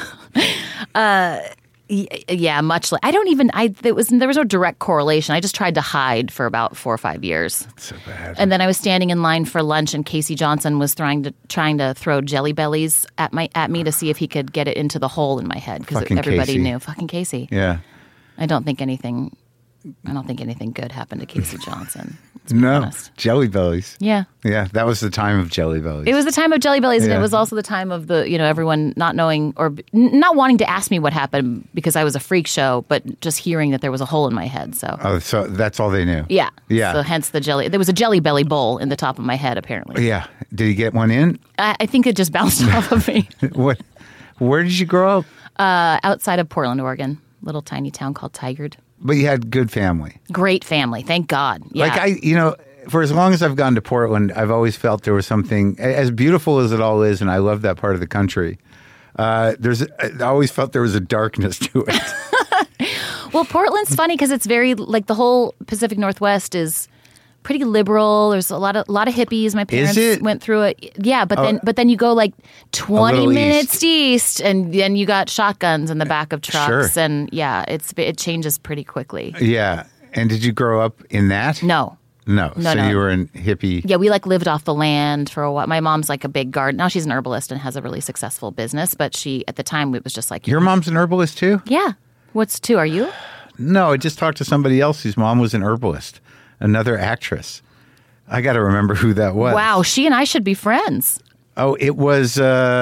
Speaker 2: Yeah, much like there was no direct correlation. I just tried to hide for about 4 or 5 years.
Speaker 1: That's so bad.
Speaker 2: And then I was standing in line for lunch, and Casey Johnson was trying to throw Jelly Bellies at me to see if he could get it into the hole in my head, because everybody knew. Fucking Casey.
Speaker 1: Yeah.
Speaker 2: I don't think anything good happened to Casey Johnson.
Speaker 1: Honest. Jelly Bellies.
Speaker 2: Yeah.
Speaker 1: Yeah, that was the time of Jelly Bellies.
Speaker 2: It was the time of Jelly Bellies, and it was also the time of everyone not knowing or not wanting to ask me what happened because I was a freak show, but just hearing that there was a hole in my head. So
Speaker 1: that's all they knew.
Speaker 2: Yeah.
Speaker 1: Yeah.
Speaker 2: So hence there was a Jelly Belly bowl in the top of my head, apparently.
Speaker 1: Yeah. Did he get one in?
Speaker 2: I think it just bounced off of me.
Speaker 1: Where did you grow up?
Speaker 2: Outside of Portland, Oregon, little tiny town called Tigard.
Speaker 1: But you had good family.
Speaker 2: Great family, thank God. Yeah.
Speaker 1: For as long as I've gone to Portland, I've always felt there was something, as beautiful as it all is, and I love that part of the country, I always felt there was a darkness to it.
Speaker 2: Well, Portland's funny because it's very, like, the whole Pacific Northwest is pretty liberal. There's a lot of hippies. My parents went through it. Yeah, but then you go like 20 minutes east, and then you got shotguns in the back of trucks, and it changes pretty quickly.
Speaker 1: Yeah. And did you grow up in that?
Speaker 2: No.
Speaker 1: No. You were in hippie.
Speaker 2: Yeah, we lived off the land for a while. My mom's like a big garden. Now she's an herbalist and has a really successful business, but at the time it was just like...
Speaker 1: Your mom's an herbalist too?
Speaker 2: Yeah. What's two? Are you?
Speaker 1: No, I just talked to somebody else whose mom was an herbalist. Another actress. I got to remember who that was.
Speaker 2: Wow, she and I should be friends.
Speaker 1: Oh, it was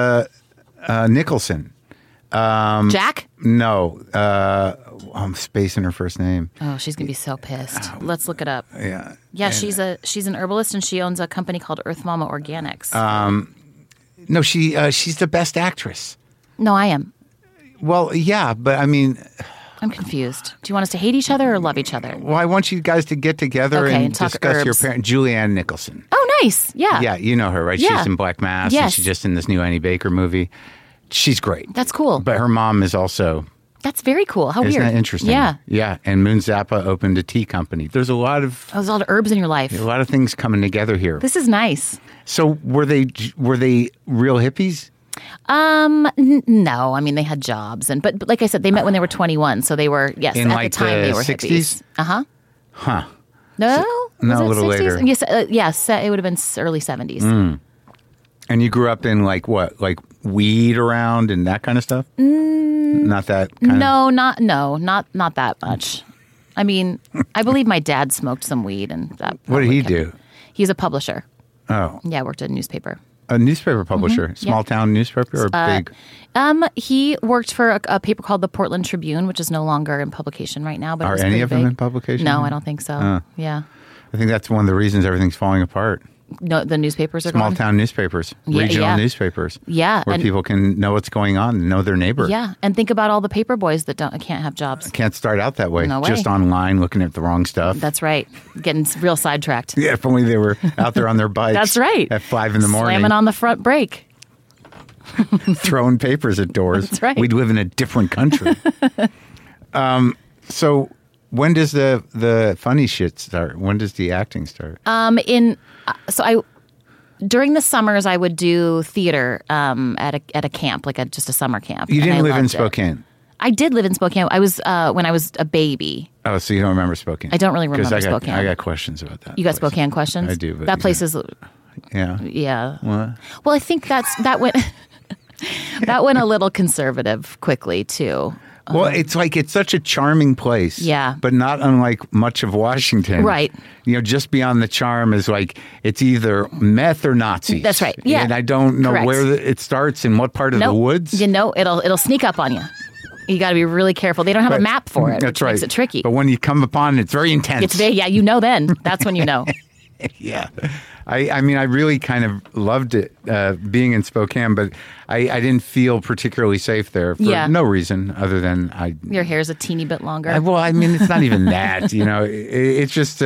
Speaker 1: Nicholson.
Speaker 2: Jack?
Speaker 1: No. I'm spacing her first name.
Speaker 2: Oh, she's going to be so pissed. Let's look it up.
Speaker 1: Yeah.
Speaker 2: Yeah, she's an herbalist, and she owns a company called Earth Mama Organics.
Speaker 1: No, she's the best actress.
Speaker 2: No, I am.
Speaker 1: Well, yeah, but I mean...
Speaker 2: I'm confused. Do you want us to hate each other or love each other?
Speaker 1: Well, I want you guys to get together and discuss your parent, Julianne Nicholson.
Speaker 2: Oh, nice. Yeah.
Speaker 1: Yeah, you know her, right?
Speaker 2: Yeah.
Speaker 1: She's in Black Mass, and she's just in this new Annie Baker movie. She's great.
Speaker 2: That's cool.
Speaker 1: But her mom is also...
Speaker 2: That's very cool. How weird.
Speaker 1: Isn't that interesting?
Speaker 2: Yeah.
Speaker 1: Yeah, and Moon Zappa opened a tea company. There's a lot of
Speaker 2: herbs in your life.
Speaker 1: A lot of things coming together here.
Speaker 2: This is nice.
Speaker 1: So were they real hippies?
Speaker 2: No. I mean, they had jobs, but like I said, they met when they were 21, so they were at the time they were 60s?
Speaker 1: Hippies.
Speaker 2: Uh-huh.
Speaker 1: Huh.
Speaker 2: No,
Speaker 1: no, a little
Speaker 2: 60s?
Speaker 1: later.
Speaker 2: Yes, it would have been early 70s.
Speaker 1: And you grew up in like weed around and that kind of stuff? Not that kind
Speaker 2: not that much. I mean, I believe my dad smoked some weed, and that.
Speaker 1: What did he do?
Speaker 2: He's a publisher.
Speaker 1: Oh.
Speaker 2: Yeah, worked at a newspaper.
Speaker 1: A newspaper publisher? Small town newspaper or big?
Speaker 2: He worked for a paper called the Portland Tribune, which is no longer in publication right now. But
Speaker 1: Are any of them in publication?
Speaker 2: No, I don't think so. Yeah.
Speaker 1: I think that's one of the reasons everything's falling apart.
Speaker 2: No, the newspapers are
Speaker 1: small town newspapers, regional newspapers.
Speaker 2: Yeah,
Speaker 1: where people can know what's going on and know their neighbor.
Speaker 2: Yeah, and think about all the paper boys that can't have jobs.
Speaker 1: Can't start out that way.
Speaker 2: No way.
Speaker 1: Just online looking at the wrong stuff.
Speaker 2: That's right. Getting real sidetracked.
Speaker 1: Yeah, if only they were out there on their bikes.
Speaker 2: That's right.
Speaker 1: At 5 a.m.
Speaker 2: Slamming on the front brake.
Speaker 1: Throwing papers at doors.
Speaker 2: That's right.
Speaker 1: We'd live in a different country. So when does the funny shit start? When does the acting start?
Speaker 2: During the summers, I would do theater at a camp, just a summer camp.
Speaker 1: You didn't live in Spokane?
Speaker 2: I did live in Spokane. I was when I was a baby.
Speaker 1: Oh, so you don't remember Spokane?
Speaker 2: I don't really remember Spokane.
Speaker 1: I got questions about that.
Speaker 2: You got Spokane questions?
Speaker 1: I do. But
Speaker 2: that place is
Speaker 1: Yeah.
Speaker 2: Yeah.
Speaker 1: What?
Speaker 2: Well, I think that went that went a little conservative quickly too.
Speaker 1: Well, it's like it's such a charming place.
Speaker 2: Yeah.
Speaker 1: But not unlike much of Washington.
Speaker 2: Right.
Speaker 1: Just beyond the charm is like it's either meth or Nazis.
Speaker 2: That's right. Yeah.
Speaker 1: And I don't know
Speaker 2: Correct.
Speaker 1: where it starts in what part of the woods.
Speaker 2: It'll sneak up on you. You got to be really careful. They don't have a map for it.
Speaker 1: That's
Speaker 2: which
Speaker 1: right.
Speaker 2: Makes it tricky.
Speaker 1: But when you come upon it, it's very intense.
Speaker 2: You know then. That's when you know.
Speaker 1: Yeah. I mean, I really kind of loved it being in Spokane, but I didn't feel particularly safe there for no reason other than
Speaker 2: your hair's a teeny bit longer.
Speaker 1: Well, I mean, it's not even that. It's just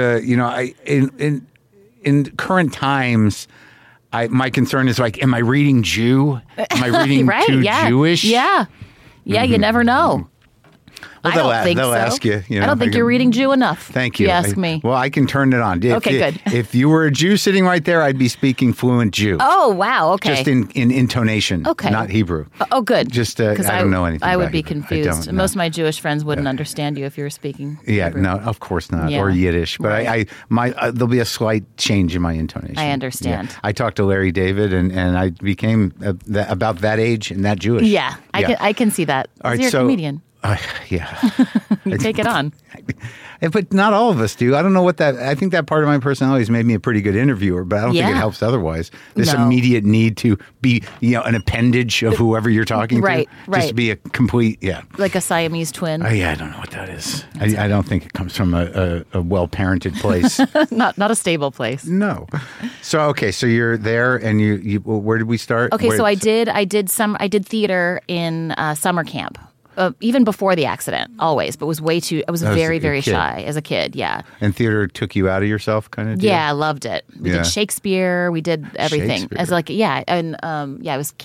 Speaker 1: in current times, my concern is like, am I reading Jew? Am I reading
Speaker 2: right?
Speaker 1: too Jewish?
Speaker 2: Yeah. Yeah, you never know.
Speaker 1: Well,
Speaker 2: I don't think
Speaker 1: they'll
Speaker 2: so.
Speaker 1: ask you.
Speaker 2: I don't think you're reading Jew enough.
Speaker 1: Thank you.
Speaker 2: If you ask me.
Speaker 1: Well, I can turn it on.
Speaker 2: Okay, good.
Speaker 1: If you were a Jew sitting right there, I'd be speaking fluent Jew.
Speaker 2: Oh, wow. Okay.
Speaker 1: Just in intonation.
Speaker 2: Okay.
Speaker 1: Not Hebrew.
Speaker 2: Oh, good.
Speaker 1: Just I don't know anything.
Speaker 2: I would
Speaker 1: about
Speaker 2: be
Speaker 1: Hebrew.
Speaker 2: confused. Most of my Jewish friends wouldn't understand you if you were speaking.
Speaker 1: Yeah,
Speaker 2: Hebrew.
Speaker 1: no, of course not,
Speaker 2: Yeah.
Speaker 1: or Yiddish. But
Speaker 2: Right.
Speaker 1: there'll be a slight change in my intonation.
Speaker 2: I understand.
Speaker 1: Yeah. I talked to Larry David, and I became about that age and that Jewish.
Speaker 2: Yeah, I can see that.
Speaker 1: All right,
Speaker 2: You're a
Speaker 1: so
Speaker 2: comedian.
Speaker 1: Yeah.
Speaker 2: You take it on.
Speaker 1: But not all of us do. I don't know what that. I think that part of my personality has made me a pretty good interviewer, but I don't think it
Speaker 2: Yeah.
Speaker 1: helps otherwise. This
Speaker 2: No.
Speaker 1: immediate need to be, an appendage of whoever you're talking
Speaker 2: Right,
Speaker 1: to.
Speaker 2: right.
Speaker 1: Just to be a complete,
Speaker 2: Like a Siamese twin.
Speaker 1: I don't know what that is. I don't think it comes from a well-parented place.
Speaker 2: not a stable place.
Speaker 1: No. So you're there, and you where did we start?
Speaker 2: Okay, so I did theater in summer camp. Even before the accident, always, but I was very, very shy as a kid, yeah.
Speaker 1: And theater took you out of yourself, kind of deal?
Speaker 2: Yeah, I loved it. We did Shakespeare, we did everything.
Speaker 1: Shakespeare.
Speaker 2: As like, yeah, and it was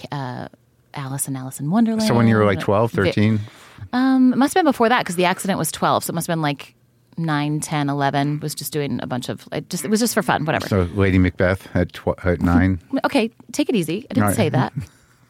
Speaker 2: Alice in Wonderland.
Speaker 1: So when you were like 12, 13?
Speaker 2: It must have been before that because the accident was 12, so it must have been like 9, 10, 11, was just doing a bunch of, it was just for fun, whatever.
Speaker 1: So Lady Macbeth at 9?
Speaker 2: Okay, take it easy. I didn't say that.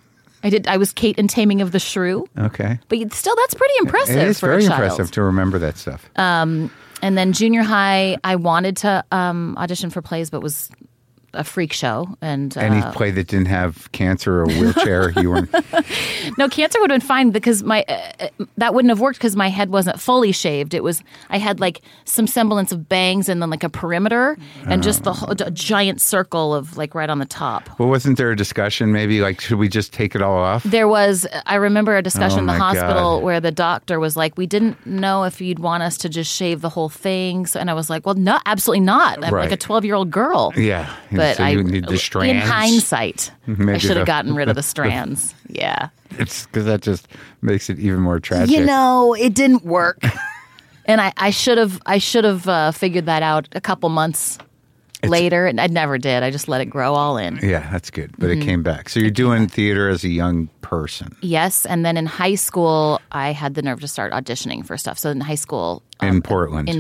Speaker 2: I was Kate in Taming of the Shrew.
Speaker 1: Okay.
Speaker 2: But still, that's pretty impressive for a child.
Speaker 1: It is very impressive to remember that stuff.
Speaker 2: And then junior high, I wanted to audition for plays, but was a freak show. And
Speaker 1: any play that didn't have cancer or wheelchair, you weren't.
Speaker 2: No, cancer would have been fine because that wouldn't have worked because my head wasn't fully shaved. I had like some semblance of bangs and then like a perimeter and just a giant circle of like right on the top.
Speaker 1: Well, wasn't there a discussion maybe like, should we just take it all off?
Speaker 2: There was, I remember a discussion in the
Speaker 1: my
Speaker 2: hospital
Speaker 1: God.
Speaker 2: where the doctor was like, we didn't know if you'd want us to just shave the whole thing. So, and I was like, well, no, absolutely not. I'm like a 12-year-old girl.
Speaker 1: Yeah.
Speaker 2: But
Speaker 1: so you need the strands.
Speaker 2: in hindsight,
Speaker 1: Maybe
Speaker 2: I should have gotten rid of the strands. Yeah.
Speaker 1: It's because that just makes it even more tragic.
Speaker 2: It didn't work. And I should have figured that out a couple months later, and I never did. I just let it grow all in.
Speaker 1: Yeah, that's good. But it came back. So you're doing theater as a young person.
Speaker 2: Yes, and then in high school, I had the nerve to start auditioning for stuff. So in high school,
Speaker 1: In Portland.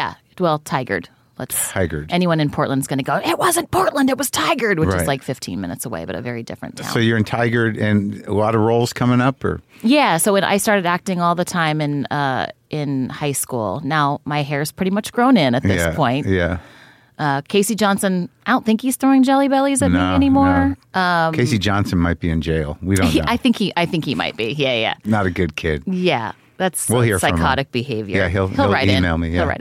Speaker 2: Tigard.
Speaker 1: Tigard.
Speaker 2: Anyone in Portland's going to go, it wasn't Portland, it was Tigard, which
Speaker 1: Right.
Speaker 2: is like 15 minutes away, but a very different town.
Speaker 1: So you're in Tigard and a lot of roles coming up, or?
Speaker 2: Yeah, so I started acting all the time in high school. Now my hair's pretty much grown in at this point.
Speaker 1: Yeah.
Speaker 2: Casey Johnson, I don't think he's throwing jelly bellies at me anymore.
Speaker 1: No. Casey Johnson might be in jail. We don't know.
Speaker 2: I think he might be. Yeah.
Speaker 1: Not a good kid.
Speaker 2: Yeah, that's
Speaker 1: We'll hear from him.
Speaker 2: psychotic behavior.
Speaker 1: Yeah, he'll
Speaker 2: write
Speaker 1: email me. Yeah.
Speaker 2: He'll write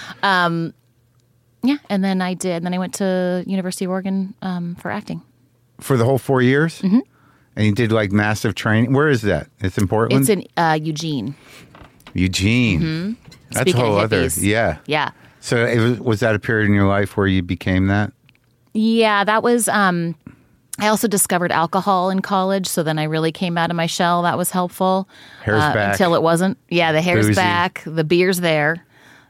Speaker 2: it. Yeah, and then I did. Then I went to University of Oregon for acting.
Speaker 1: For the whole 4 years? Mm-hmm. And you did like massive training. Where is that? It's in Portland?
Speaker 2: It's in Eugene.
Speaker 1: Eugene. Mm-hmm. That's
Speaker 2: Speaking
Speaker 1: a whole
Speaker 2: of
Speaker 1: other.
Speaker 2: hippies.
Speaker 1: Yeah.
Speaker 2: Yeah.
Speaker 1: So was that a period in your life where you became that?
Speaker 2: Yeah, that was. I also discovered alcohol in college, so then I really came out of my shell. That was helpful.
Speaker 1: Hair's back.
Speaker 2: Until it wasn't. Yeah, the hair's
Speaker 1: Boozy.
Speaker 2: back. The beer's there.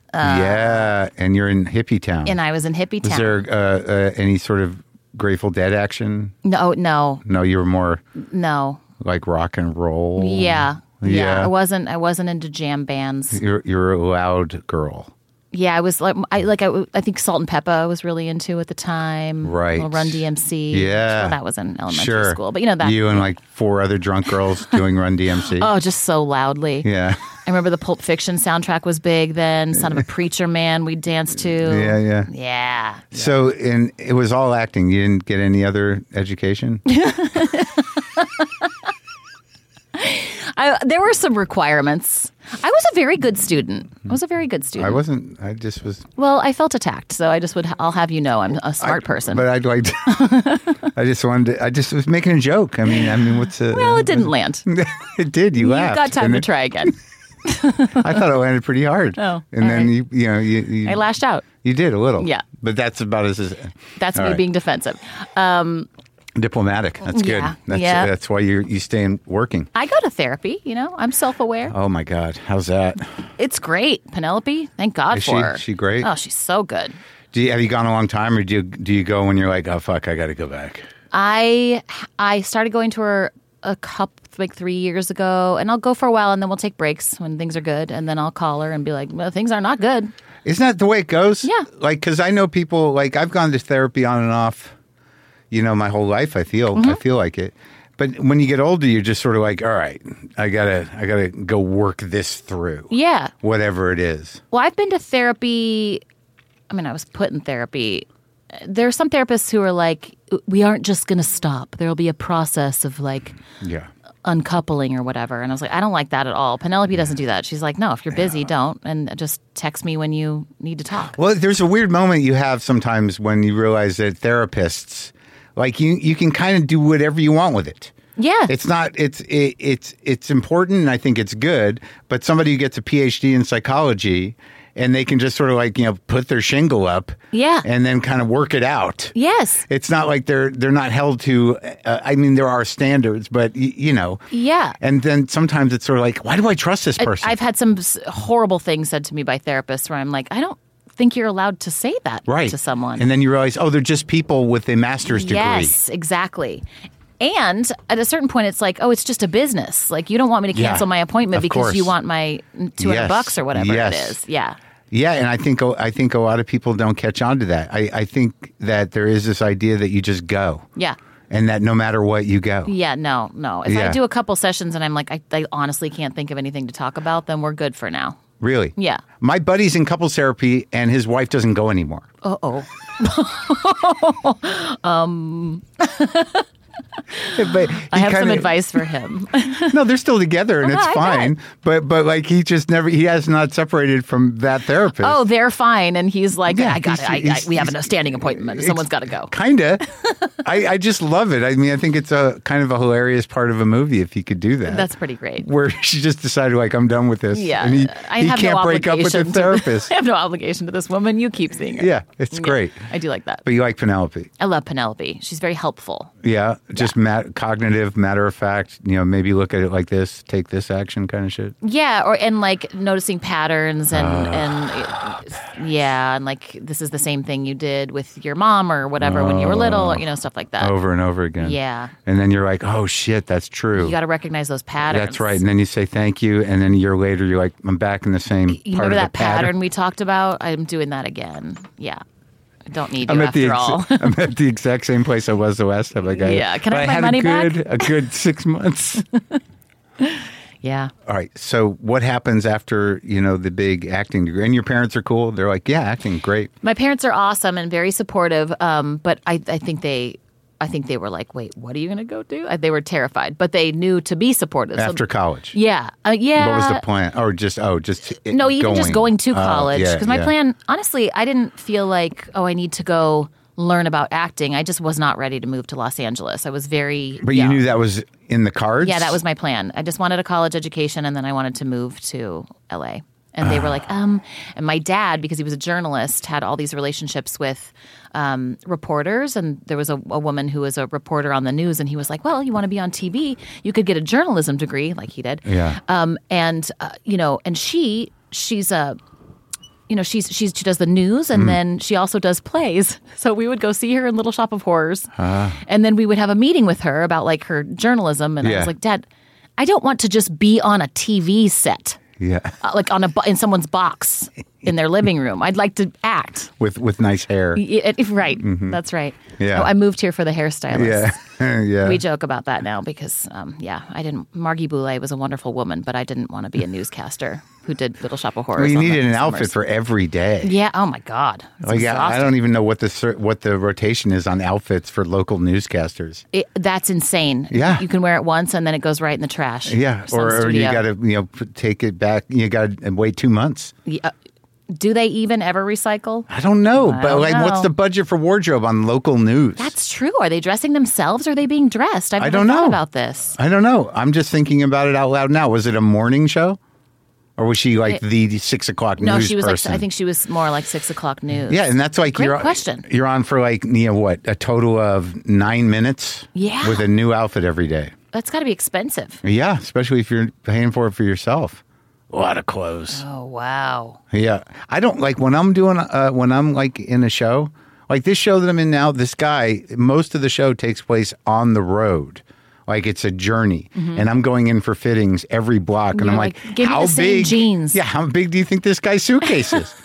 Speaker 1: Yeah, and you're in Hippie Town.
Speaker 2: And I was in Hippie Town.
Speaker 1: Was there any sort of Grateful Dead action?
Speaker 2: No.
Speaker 1: No, you were more
Speaker 2: No.
Speaker 1: like rock and roll.
Speaker 2: Yeah.
Speaker 1: Yeah.
Speaker 2: I wasn't into jam bands.
Speaker 1: You're a loud girl.
Speaker 2: Yeah, I was I think Salt and Peppa I was really into at the time.
Speaker 1: Right.
Speaker 2: Little Run DMC.
Speaker 1: Yeah.
Speaker 2: Well, that was in elementary
Speaker 1: Sure.
Speaker 2: school. But you know that.
Speaker 1: You and like 4 other drunk girls doing Run DMC.
Speaker 2: Oh, just so loudly.
Speaker 1: Yeah.
Speaker 2: I remember the Pulp Fiction soundtrack was big then. Son of a Preacher Man we'd dance to.
Speaker 1: Yeah.
Speaker 2: Yeah.
Speaker 1: So it was all acting. You didn't get any other education?
Speaker 2: There were some requirements. I was a very good student.
Speaker 1: I wasn't. I just was.
Speaker 2: Well, I felt attacked, so I'll have you know I'm a smart person.
Speaker 1: But I'd like to, I just wanted to, I just was making a joke. I mean, what's a...
Speaker 2: Well, it didn't land.
Speaker 1: It did. You laughed.
Speaker 2: You've got time to try again.
Speaker 1: I thought it landed pretty hard.
Speaker 2: Oh,
Speaker 1: and then
Speaker 2: right.
Speaker 1: you
Speaker 2: I lashed out.
Speaker 1: You did a little.
Speaker 2: Yeah.
Speaker 1: But that's about as...
Speaker 2: That's
Speaker 1: all
Speaker 2: me
Speaker 1: right.
Speaker 2: being defensive.
Speaker 1: Diplomatic. That's good.
Speaker 2: Yeah.
Speaker 1: That's why you stay working.
Speaker 2: I go to therapy, I'm self-aware.
Speaker 1: Oh my God. How's that?
Speaker 2: It's great. Penelope, thank God
Speaker 1: Is
Speaker 2: for her.
Speaker 1: she great?
Speaker 2: Oh, she's so good.
Speaker 1: Have you gone a long time, or do you go when you're like, oh fuck, I got to go back?
Speaker 2: I started going to her a couple, like 3 years ago, and I'll go for a while, and then we'll take breaks when things are good, and then I'll call her and be like, well, things are not good.
Speaker 1: Isn't that the way it goes?
Speaker 2: Yeah.
Speaker 1: Like, because I know people, like, I've gone to therapy on and off, my whole life. I feel like it. But when you get older, you're just sort of like, all right, I gotta go work this through.
Speaker 2: Yeah.
Speaker 1: Whatever it is.
Speaker 2: Well, I've been to therapy. I mean, I was put in therapy. There are some therapists who are like, we aren't just going to stop. There'll be a process of like uncoupling or whatever. And I was like, I don't like that at all. Penelope doesn't do that. She's like, no, if you're busy, don't. And just text me when you need to talk.
Speaker 1: Well, there's a weird moment you have sometimes when you realize that therapists, like you can kind of do whatever you want with it.
Speaker 2: Yeah.
Speaker 1: It's not, it's important, and I think it's good, but somebody who gets a PhD in psychology and they can just sort of like, put their shingle up and then kind of work it out.
Speaker 2: Yes.
Speaker 1: It's not like they're not held to, there are standards, but
Speaker 2: Yeah.
Speaker 1: And then sometimes it's sort of like, why do I trust this person?
Speaker 2: I've had some horrible things said to me by therapists where I'm like, I don't think you're allowed to say that to someone.
Speaker 1: And then you realize, they're just people with a master's degree.
Speaker 2: Yes, exactly. And at a certain point, it's like, it's just a business. Like, you don't want me to cancel my appointment because you want my $200 or whatever it is. Yeah.
Speaker 1: Yeah, and I think a lot of people don't catch on to that. I think that there is this idea that you just go.
Speaker 2: Yeah.
Speaker 1: And that no matter what, you go.
Speaker 2: Yeah, no. If I do a couple sessions and I'm like, I honestly can't think of anything to talk about, then we're good for now.
Speaker 1: Really?
Speaker 2: Yeah.
Speaker 1: My buddy's in couples therapy, and his wife doesn't go anymore.
Speaker 2: Uh-oh. I have some advice for him.
Speaker 1: No, they're still together, and it's fine. But like he has not separated from that therapist.
Speaker 2: Oh, they're fine, and he's like, I got it. We have a standing appointment. Someone's got to go.
Speaker 1: Kinda. I just love it. I mean, I think it's a kind of a hilarious part of a movie if he could do that.
Speaker 2: That's pretty great.
Speaker 1: Where she just decided, like, I'm done with this.
Speaker 2: Yeah,
Speaker 1: and he can't break up with the therapist.
Speaker 2: I have no obligation to this woman. You keep seeing her.
Speaker 1: Yeah, it's great.
Speaker 2: I do like that.
Speaker 1: But you like Penelope.
Speaker 2: I love Penelope. She's very helpful.
Speaker 1: Yeah, just cognitive, matter of fact, maybe look at it like this, take this action kind of shit.
Speaker 2: Yeah, and like noticing patterns and like this is the same thing you did with your mom or whatever when you were little, or, stuff like that.
Speaker 1: Over and over again.
Speaker 2: Yeah.
Speaker 1: And then you're like, oh shit, that's true.
Speaker 2: You got to recognize those patterns.
Speaker 1: That's right. And then you say thank you, and then a year later you're like, I'm back in the same part
Speaker 2: remember
Speaker 1: of the
Speaker 2: that pattern
Speaker 1: pattern
Speaker 2: we talked about? I'm doing that again. Yeah. I don't need you
Speaker 1: I'm at the exact same place I was the last time. Like,
Speaker 2: can I have my money back?
Speaker 1: A good 6 months.
Speaker 2: Yeah.
Speaker 1: All right. So what happens after, the big acting degree? And your parents are cool. They're like, yeah, acting, great.
Speaker 2: My parents are awesome and very supportive. But I think they were like, wait, what are you going to go do? They were terrified, but they knew to be supportive.
Speaker 1: After college?
Speaker 2: Yeah. Yeah.
Speaker 1: What was the plan? Or just
Speaker 2: no, even just going to college. Because my plan, honestly, I didn't feel like, I need to go learn about acting. I just was not ready to move to Los Angeles. I was very
Speaker 1: But
Speaker 2: young.
Speaker 1: You knew that was in the cards?
Speaker 2: Yeah, that was my plan. I just wanted a college education, and then I wanted to move to LA. And they were like, and my dad, because he was a journalist, had all these relationships with reporters. And there was a woman who was a reporter on the news. And he was like, well, you want to be on TV? You could get a journalism degree like he did.
Speaker 1: Yeah.
Speaker 2: And she's a... she does the news, and then she also does plays. So we would go see her in Little Shop of Horrors, and then we would have a meeting with her about like her journalism. And I was like, Dad, I don't want to just be on a TV set.
Speaker 1: Yeah.
Speaker 2: Like in someone's box. in their living room. I'd like to act.
Speaker 1: With nice hair.
Speaker 2: Right. That's right.
Speaker 1: Yeah.
Speaker 2: I moved here for the hairstylist.
Speaker 1: Yeah. Yeah.
Speaker 2: We joke about that now because, Margie Boulay was a wonderful woman, but I didn't want to be a newscaster who did Little Shop of Horrors.
Speaker 1: Well, you needed an outfit for every day.
Speaker 2: Yeah. Oh my God.
Speaker 1: I don't even know what the rotation is on outfits for local newscasters.
Speaker 2: That's insane.
Speaker 1: Yeah.
Speaker 2: You can wear it once and then it goes right in the trash.
Speaker 1: Yeah. Or you got to take it back. You got to wait 2 months.
Speaker 2: Yeah. Do they even ever recycle?
Speaker 1: I don't know.
Speaker 2: I
Speaker 1: But
Speaker 2: don't know.
Speaker 1: what's the budget for wardrobe on local news?
Speaker 2: That's true. Are they dressing themselves or are they being dressed?
Speaker 1: I don't know.
Speaker 2: Thought about this.
Speaker 1: I don't know. I'm just thinking about it out loud now. Was it a morning show? Or was she like the 6 o'clock news person?
Speaker 2: No, she was I think she was more like 6 o'clock news.
Speaker 1: Yeah, and that's like
Speaker 2: Great question.
Speaker 1: You're on for like, a total of 9 minutes
Speaker 2: Yeah.
Speaker 1: with a new outfit every day.
Speaker 2: That's got to be expensive.
Speaker 1: Yeah, especially if you're paying for it for yourself. A lot of clothes.
Speaker 2: Oh, wow.
Speaker 1: Yeah. I don't like when I'm doing, when I'm like in a show, like this show that I'm in now, this guy, most of the show takes place on the road. Like it's a journey, and I'm going in for fittings every block, and
Speaker 2: You're
Speaker 1: I'm like,
Speaker 2: give me
Speaker 1: how
Speaker 2: the same
Speaker 1: big?
Speaker 2: jeans.
Speaker 1: Yeah, how big do you think this guy's suitcase is?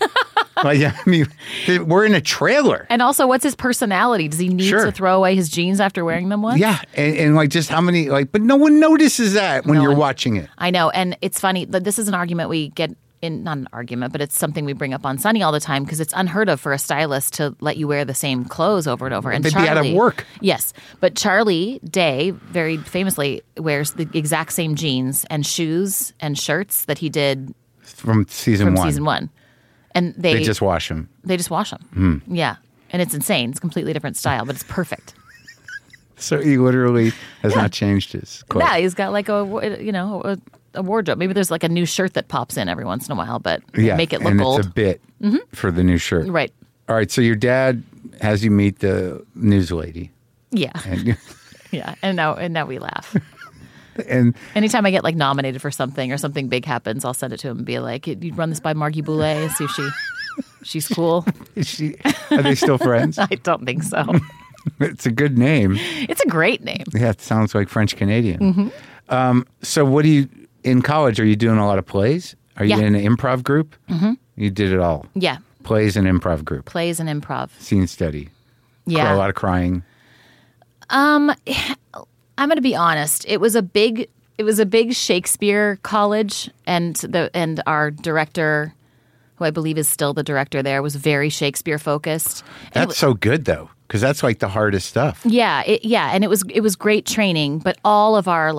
Speaker 1: We're in a trailer.
Speaker 2: And also, what's his personality? Does he need to throw away his jeans after wearing them once?
Speaker 1: Yeah, and like just how many, but no one notices that when you're watching it.
Speaker 2: I know, and it's funny that this is an argument we get in, not an argument, but it's something we bring up on Sunny all the time because it's unheard of for a stylist to let you wear the same clothes over and over. And
Speaker 1: they'd be out of work.
Speaker 2: Yes, but Charlie Day very famously wears the exact same jeans and shoes and shirts that he did
Speaker 1: from season one.
Speaker 2: And
Speaker 1: they just wash them.
Speaker 2: They just wash them. Yeah, and it's insane. It's a completely different style, but it's perfect.
Speaker 1: So he literally has not changed his clothes.
Speaker 2: Yeah, he's got like a wardrobe. Maybe there's like a new shirt that pops in every once in a while, but make it look
Speaker 1: and
Speaker 2: old.
Speaker 1: It's a bit for the new shirt.
Speaker 2: Right.
Speaker 1: All right, so your dad has you meet the news lady.
Speaker 2: Yeah.
Speaker 1: And,
Speaker 2: yeah, and now we laugh.
Speaker 1: And
Speaker 2: anytime I get like nominated for something or something big happens, I'll send it to him and be like, "You run this by Margie Boulay and see if she's cool."
Speaker 1: Are they still friends?
Speaker 2: I don't think so.
Speaker 1: It's a good name.
Speaker 2: It's a great name.
Speaker 1: Yeah, it sounds like French Canadian. So what do you, in college, are you doing a lot of plays? Are you in an improv group? Mm-hmm. You did it all?
Speaker 2: Yeah.
Speaker 1: Plays and improv group?
Speaker 2: Plays and improv.
Speaker 1: Scene study?
Speaker 2: Yeah.
Speaker 1: A lot of crying?
Speaker 2: I'm going to be honest. It was a big Shakespeare college, and our director, who I believe is still the director there, was very Shakespeare focused.
Speaker 1: That's so good though, because that's like the hardest stuff.
Speaker 2: Yeah, and it was great training, but all of our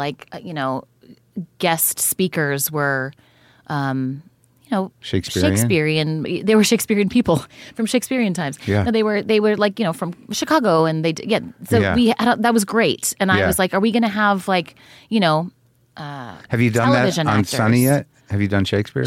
Speaker 2: guest speakers were Shakespearean. They were Shakespearean people from Shakespearean times.
Speaker 1: Yeah.
Speaker 2: No, they were from Chicago, and that was great. And I was like, are we going to have
Speaker 1: have you done that on
Speaker 2: actors?
Speaker 1: Sunny yet? Have you done Shakespeare?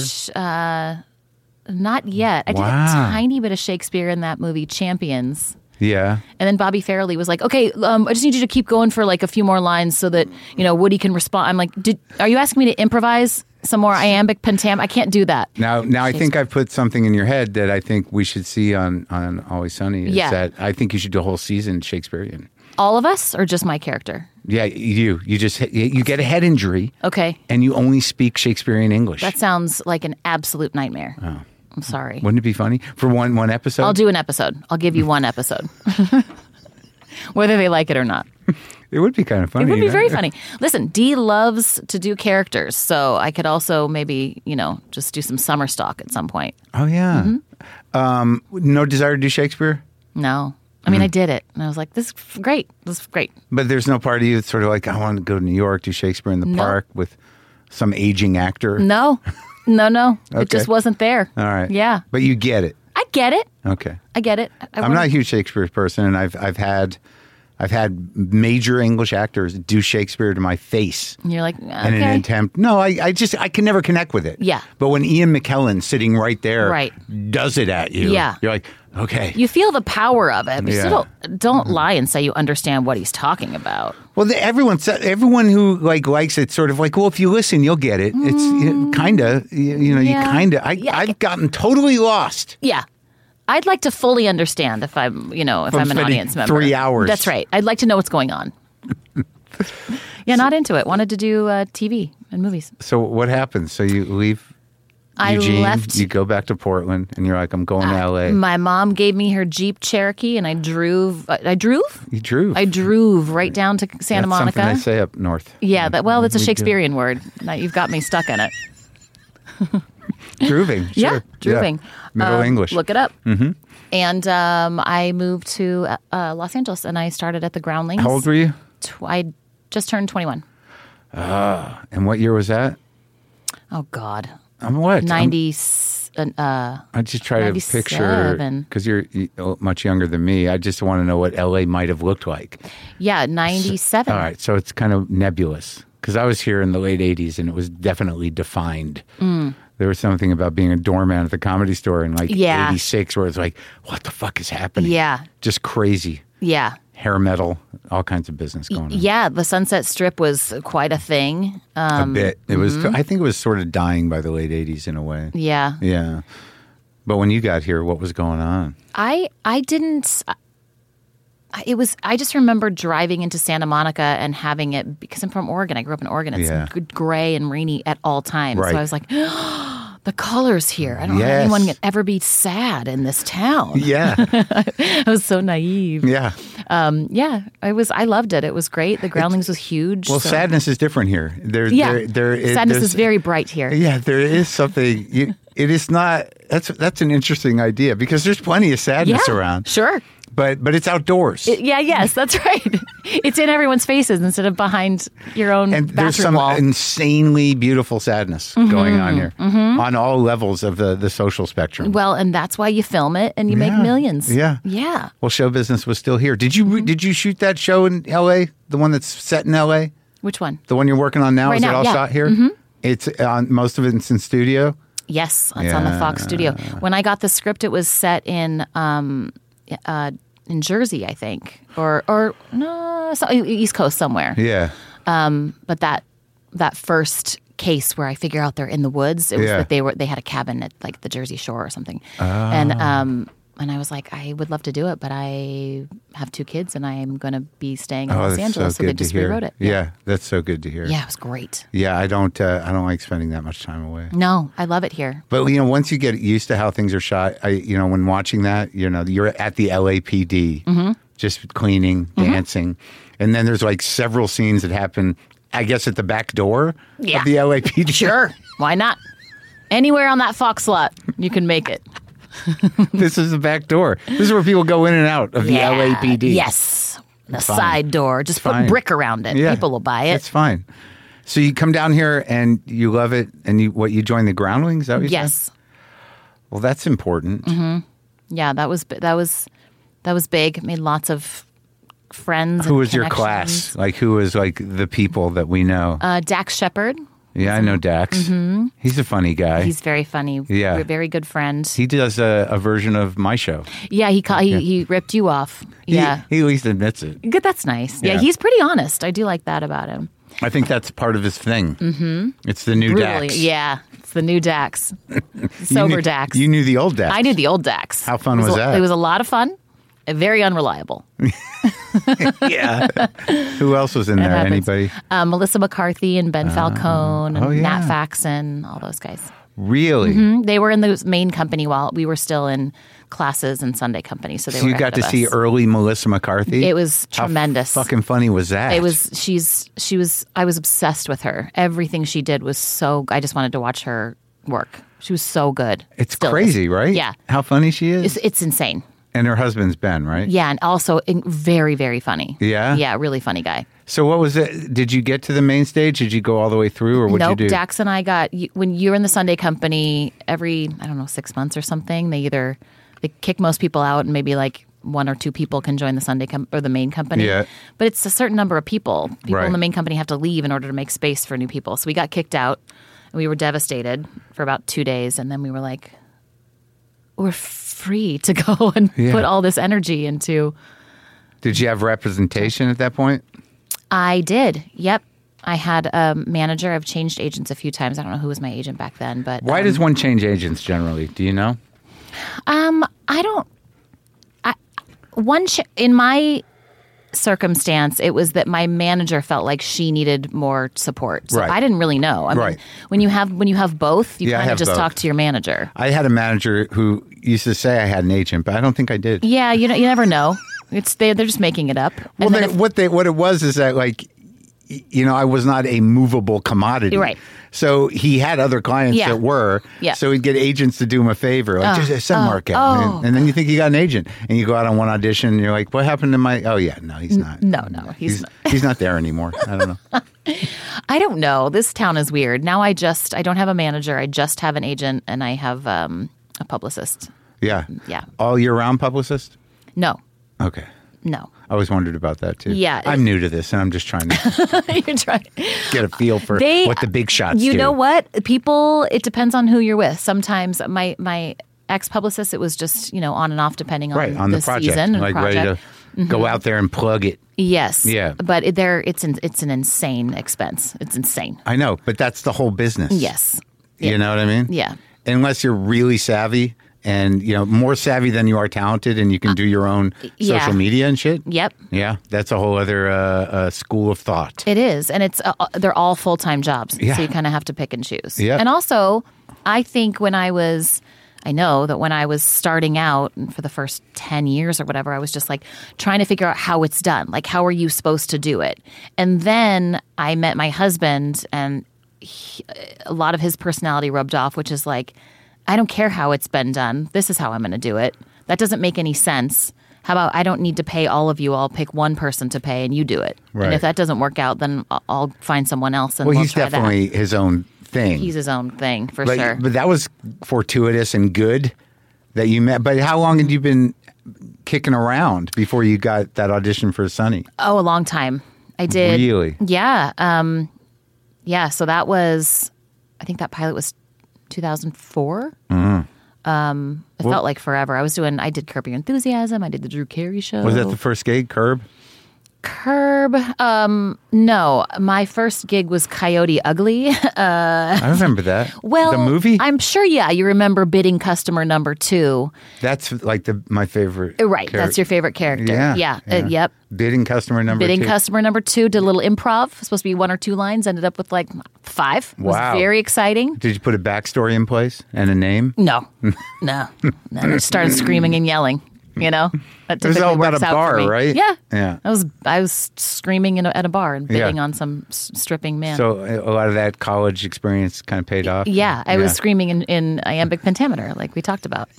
Speaker 2: Not yet. I did a tiny bit of Shakespeare in that movie Champions.
Speaker 1: Yeah.
Speaker 2: And then Bobby Farrelly was like, okay, I just need you to keep going for like a few more lines so that, Woody can respond. I'm like, are you asking me to improvise some more iambic pentameter? I can't do that.
Speaker 1: Now I think I've put something in your head that I think we should see on Always Sunny. Is that I think you should do a whole season Shakespearean.
Speaker 2: All of us or just my character?
Speaker 1: Yeah, you get a head injury.
Speaker 2: Okay.
Speaker 1: And you only speak Shakespearean English.
Speaker 2: That sounds like an absolute nightmare. Oh. I'm sorry.
Speaker 1: Wouldn't it be funny? For one episode?
Speaker 2: I'll do an episode. I'll give you one episode. Whether they like it or not.
Speaker 1: It would be kind of funny.
Speaker 2: It would be very funny. Listen, Dee loves to do characters, so I could also maybe, just do some summer stock at some point.
Speaker 1: Oh, yeah. Mm-hmm. No desire to do Shakespeare?
Speaker 2: No. I mean, I did it, and I was like, this is great. This is great.
Speaker 1: But there's no part of you that's sort of like, I want to go to New York, do Shakespeare in the park with some aging actor?
Speaker 2: No. Okay. It just wasn't there.
Speaker 1: All right.
Speaker 2: Yeah.
Speaker 1: But you get it.
Speaker 2: I get it.
Speaker 1: Okay.
Speaker 2: I get it.
Speaker 1: I'm not a huge Shakespeare person, and I've had major English actors do Shakespeare to my face.
Speaker 2: And you're like, okay.
Speaker 1: In an attempt. No, I can never connect with it.
Speaker 2: Yeah.
Speaker 1: But when Ian McKellen sitting right there does it at you, you're like, okay.
Speaker 2: You feel the power of it, but still don't lie and say you understand what he's talking about.
Speaker 1: Well, everyone who likes it sort of like, well, if you listen, you'll get it. It's kind of, you kind of. I've gotten totally lost.
Speaker 2: Yeah. I'd like to fully understand if I'm an audience member.
Speaker 1: 3 hours.
Speaker 2: That's right. I'd like to know what's going on. Not into it. Wanted to do TV and movies.
Speaker 1: So what happens? So you leave
Speaker 2: I
Speaker 1: Eugene,
Speaker 2: left.
Speaker 1: you go back to Portland, and you're like, I'm going to L.A.
Speaker 2: My mom gave me her Jeep Cherokee, and I drove.
Speaker 1: You drove.
Speaker 2: I drove right down to Santa Monica.
Speaker 1: Something they say up north.
Speaker 2: Yeah, that's a Shakespearean word. Now you've got me stuck in it.
Speaker 1: Droving. Sure.
Speaker 2: Yeah, droving.
Speaker 1: Yeah. Middle English.
Speaker 2: Look it up. Mm-hmm. And I moved to Los Angeles, and I started at the Groundlings.
Speaker 1: How old were you?
Speaker 2: I just turned 21.
Speaker 1: And what year was that?
Speaker 2: Oh, God.
Speaker 1: I'm what?
Speaker 2: 90.
Speaker 1: I just try to picture, because you're much younger than me. I just want to know what L.A. might have looked like.
Speaker 2: Yeah, 97.
Speaker 1: All right, so it's kind of nebulous. Because I was here in the late 80s, and it was definitely defined. There was something about being a doorman at the Comedy Store in 86 where it's like, what the fuck is happening?
Speaker 2: Yeah.
Speaker 1: Just crazy.
Speaker 2: Yeah.
Speaker 1: Hair metal, all kinds of business going on.
Speaker 2: Yeah, the Sunset Strip was quite a thing.
Speaker 1: A bit. It was. I think it was sort of dying by the late 80s in a way.
Speaker 2: Yeah.
Speaker 1: Yeah. But when you got here, what was going on?
Speaker 2: I didn't... I just remember driving into Santa Monica and having it, because I'm from Oregon. I grew up in Oregon. It's gray and rainy at all times.
Speaker 1: Right.
Speaker 2: So I was like, the colors here. I don't know if anyone can ever be sad in this town.
Speaker 1: Yeah.
Speaker 2: I was so naive.
Speaker 1: Yeah.
Speaker 2: I loved it. It was great. The Groundlings was huge.
Speaker 1: Well, sadness is different here.
Speaker 2: Sadness is very bright here.
Speaker 1: Yeah, there is something. It is not. That's an interesting idea, because there's plenty of sadness around.
Speaker 2: Sure.
Speaker 1: But it's outdoors.
Speaker 2: Yes, that's right. It's in everyone's faces instead of behind your own
Speaker 1: and
Speaker 2: bathroom
Speaker 1: there's some
Speaker 2: wall.
Speaker 1: insanely beautiful sadness going on here on all levels of the social spectrum.
Speaker 2: Well, and that's why you film it and you make millions.
Speaker 1: Yeah.
Speaker 2: Yeah.
Speaker 1: Well, show business was still here. Did you shoot that show in L.A., the one that's set in L.A.?
Speaker 2: Which one?
Speaker 1: The one you're working on now?
Speaker 2: Right
Speaker 1: Is
Speaker 2: now,
Speaker 1: it all shot here? Mm-hmm. It's most of it's in studio?
Speaker 2: Yes, it's on the Fox studio. When I got the script, it was set in Jersey, I think, or no, East Coast somewhere.
Speaker 1: Yeah.
Speaker 2: But that first case where I figure out they're in the woods, it was that they had a cabin at like the Jersey Shore or something, and I was like, I would love to do it, but I have 2 kids and I am going to be staying in Los Angeles, so they just rewrote it.
Speaker 1: Yeah, that's so good to hear.
Speaker 2: Yeah, it was great.
Speaker 1: Yeah, I don't like spending that much time away.
Speaker 2: No, I love it here.
Speaker 1: But once you get used to how things are shot, when watching that, you're at the LAPD, just cleaning, dancing, and then there's like several scenes that happen, I guess, at the back door of the LAPD.
Speaker 2: Sure, why not? Anywhere on that Fox lot, you can make it.
Speaker 1: This is the back door. This is where people go in and out of the LAPD.
Speaker 2: Yes. The side door. Just put brick around it.
Speaker 1: Yeah.
Speaker 2: People will buy it.
Speaker 1: It's fine. So you come down here and you love it, and you join the Groundlings? Is that what you said? Well, that's important.
Speaker 2: Mm-hmm. Yeah, that was big. Made lots of friends.
Speaker 1: Who was your class? Like, who was like the people that we know?
Speaker 2: Dax Shepard.
Speaker 1: Yeah, I know Dax. Mm-hmm. He's a funny guy.
Speaker 2: He's very funny. Yeah. We're a very good friend.
Speaker 1: He does a version of my show.
Speaker 2: Yeah, he ripped you off. Yeah.
Speaker 1: He at least admits it.
Speaker 2: Good, that's nice. Yeah, he's pretty honest. I do like that about him.
Speaker 1: I think that's part of his thing. Mm-hmm. It's the new Dax.
Speaker 2: Yeah, it's the new Dax. Sober Dax.
Speaker 1: You knew the old Dax.
Speaker 2: I knew the old Dax.
Speaker 1: How fun was that?
Speaker 2: It was a lot of fun. Very unreliable.
Speaker 1: Yeah. Who else was in there? Anybody?
Speaker 2: Melissa McCarthy and Ben Falcone and Nat Faxon, all those guys.
Speaker 1: Really?
Speaker 2: Mm-hmm. They were in the main company while we were still in classes and Sunday company. So
Speaker 1: you got to see early Melissa McCarthy?
Speaker 2: It was tremendous.
Speaker 1: How fucking funny was that?
Speaker 2: It was. I was obsessed with her. Everything she did was so. I just wanted to watch her work. She was so good.
Speaker 1: It's crazy, right?
Speaker 2: Yeah.
Speaker 1: How funny she is.
Speaker 2: It's insane.
Speaker 1: And her husband's Ben, right?
Speaker 2: Yeah, and also very, very funny.
Speaker 1: Yeah?
Speaker 2: Yeah, really funny guy.
Speaker 1: So what was it? Did you get to the main stage? Did you go all the way through, or what did you do?
Speaker 2: Dax and I when you're in the Sunday company, every, 6 months or something, they kick most people out and maybe like 1 or 2 people can join the Sunday or the main company.
Speaker 1: Yeah.
Speaker 2: But it's a certain number of people. People in the main company have to leave in order to make space for new people. So we got kicked out and we were devastated for about 2 days. And then we were like, we're free to go and put all this energy into.
Speaker 1: Did you have representation at that point?
Speaker 2: I did. Yep. I had a manager. I've changed agents a few times. I don't know who was my agent back then, but
Speaker 1: why does one change agents generally? Do you know?
Speaker 2: I don't. In my circumstance, it was that my manager felt like she needed more support. So
Speaker 1: Right.
Speaker 2: I didn't really know. I mean,
Speaker 1: Right.
Speaker 2: when you have both, you
Speaker 1: Yeah, I
Speaker 2: kind of
Speaker 1: have
Speaker 2: just
Speaker 1: both.
Speaker 2: talk to your manager.
Speaker 1: I had a manager who used to say I had an agent, but I don't think I did.
Speaker 2: Yeah, you never know. They're just making it up.
Speaker 1: Well,
Speaker 2: And then
Speaker 1: what it was is that, like, I was not a movable commodity.
Speaker 2: Right.
Speaker 1: So he had other clients
Speaker 2: Yeah.
Speaker 1: that were.
Speaker 2: Yeah.
Speaker 1: So he'd get agents to do him a favor, like just send Mark out, and then you think you got an agent, and you go out on one audition, and you're like, what happened to my? Oh yeah, no, he's not.
Speaker 2: No, he's not.
Speaker 1: He's not there anymore. I don't know.
Speaker 2: I don't know. This town is weird. Now I don't have a manager. I just have an agent and I have a publicist.
Speaker 1: Yeah.
Speaker 2: Yeah.
Speaker 1: All year round publicist.
Speaker 2: No.
Speaker 1: Okay.
Speaker 2: No.
Speaker 1: I always wondered about that too.
Speaker 2: Yeah.
Speaker 1: I'm new to this, and I'm just trying to
Speaker 2: You're trying.
Speaker 1: get a feel for what the big shots do.
Speaker 2: You know what? People, it depends on who you're with. Sometimes my ex-publicist, it was just, on and off depending on,
Speaker 1: Right, on the project.
Speaker 2: season and
Speaker 1: Like
Speaker 2: project.
Speaker 1: ready to go out there and plug it.
Speaker 2: Yes.
Speaker 1: Yeah.
Speaker 2: But it's an insane expense. It's insane.
Speaker 1: I know, but that's the whole business.
Speaker 2: Yes.
Speaker 1: You know what I mean?
Speaker 2: Yeah.
Speaker 1: Unless you're really savvy and, more savvy than you are talented, and you can do your own
Speaker 2: yeah.
Speaker 1: social media and shit.
Speaker 2: Yep.
Speaker 1: Yeah. That's a whole other school of thought.
Speaker 2: It is. And they're all full-time jobs.
Speaker 1: Yeah.
Speaker 2: So you kind of have to pick and choose.
Speaker 1: Yeah.
Speaker 2: And also, I think I know that when I was starting out for the first 10 years or whatever, I was just like trying to figure out how it's done. Like, how are you supposed to do it? And then I met my husband, and a lot of his personality rubbed off, which is like, I don't care how it's been done. This is how I'm going to do it. That doesn't make any sense. How about I don't need to pay all of you. I'll pick one person to pay and you do it.
Speaker 1: Right.
Speaker 2: And if that doesn't work out, then I'll find someone else and we'll
Speaker 1: he's
Speaker 2: try
Speaker 1: definitely his own thing.
Speaker 2: He's his own thing, for
Speaker 1: But-
Speaker 2: sure.
Speaker 1: But that was fortuitous and good that you met. But how long had you been kicking around before you got that audition for Sunny?
Speaker 2: Oh, a long time. I did.
Speaker 1: Really?
Speaker 2: Yeah. Yeah. So that was, I think that pilot was 2004. It felt like forever. I did Curb Your Enthusiasm. I did the Drew Carey Show.
Speaker 1: Was that the first gig, Curb?
Speaker 2: Curb? No. My first gig was Coyote Ugly.
Speaker 1: I remember that.
Speaker 2: Well,
Speaker 1: the movie?
Speaker 2: I'm sure, yeah. You remember bidding customer number 2.
Speaker 1: That's like my favorite.
Speaker 2: Right. That's your favorite character.
Speaker 1: Yeah.
Speaker 2: Yep.
Speaker 1: Bidding customer number 2.
Speaker 2: Bidding customer number 2, did a little improv. Supposed to be 1 or 2 lines. Ended up with like 5. It was
Speaker 1: Wow.
Speaker 2: very exciting.
Speaker 1: Did you put a backstory in place and a name?
Speaker 2: No. I just started screaming and yelling. That
Speaker 1: It was
Speaker 2: typically
Speaker 1: all about
Speaker 2: works
Speaker 1: a
Speaker 2: out for
Speaker 1: bar,
Speaker 2: me.
Speaker 1: right?
Speaker 2: Yeah.
Speaker 1: Yeah.
Speaker 2: I was screaming at a bar and bidding
Speaker 1: Yeah.
Speaker 2: on some stripping man.
Speaker 1: So a lot of that college experience kind of paid off?
Speaker 2: Yeah, I was screaming in iambic pentameter, like we talked about.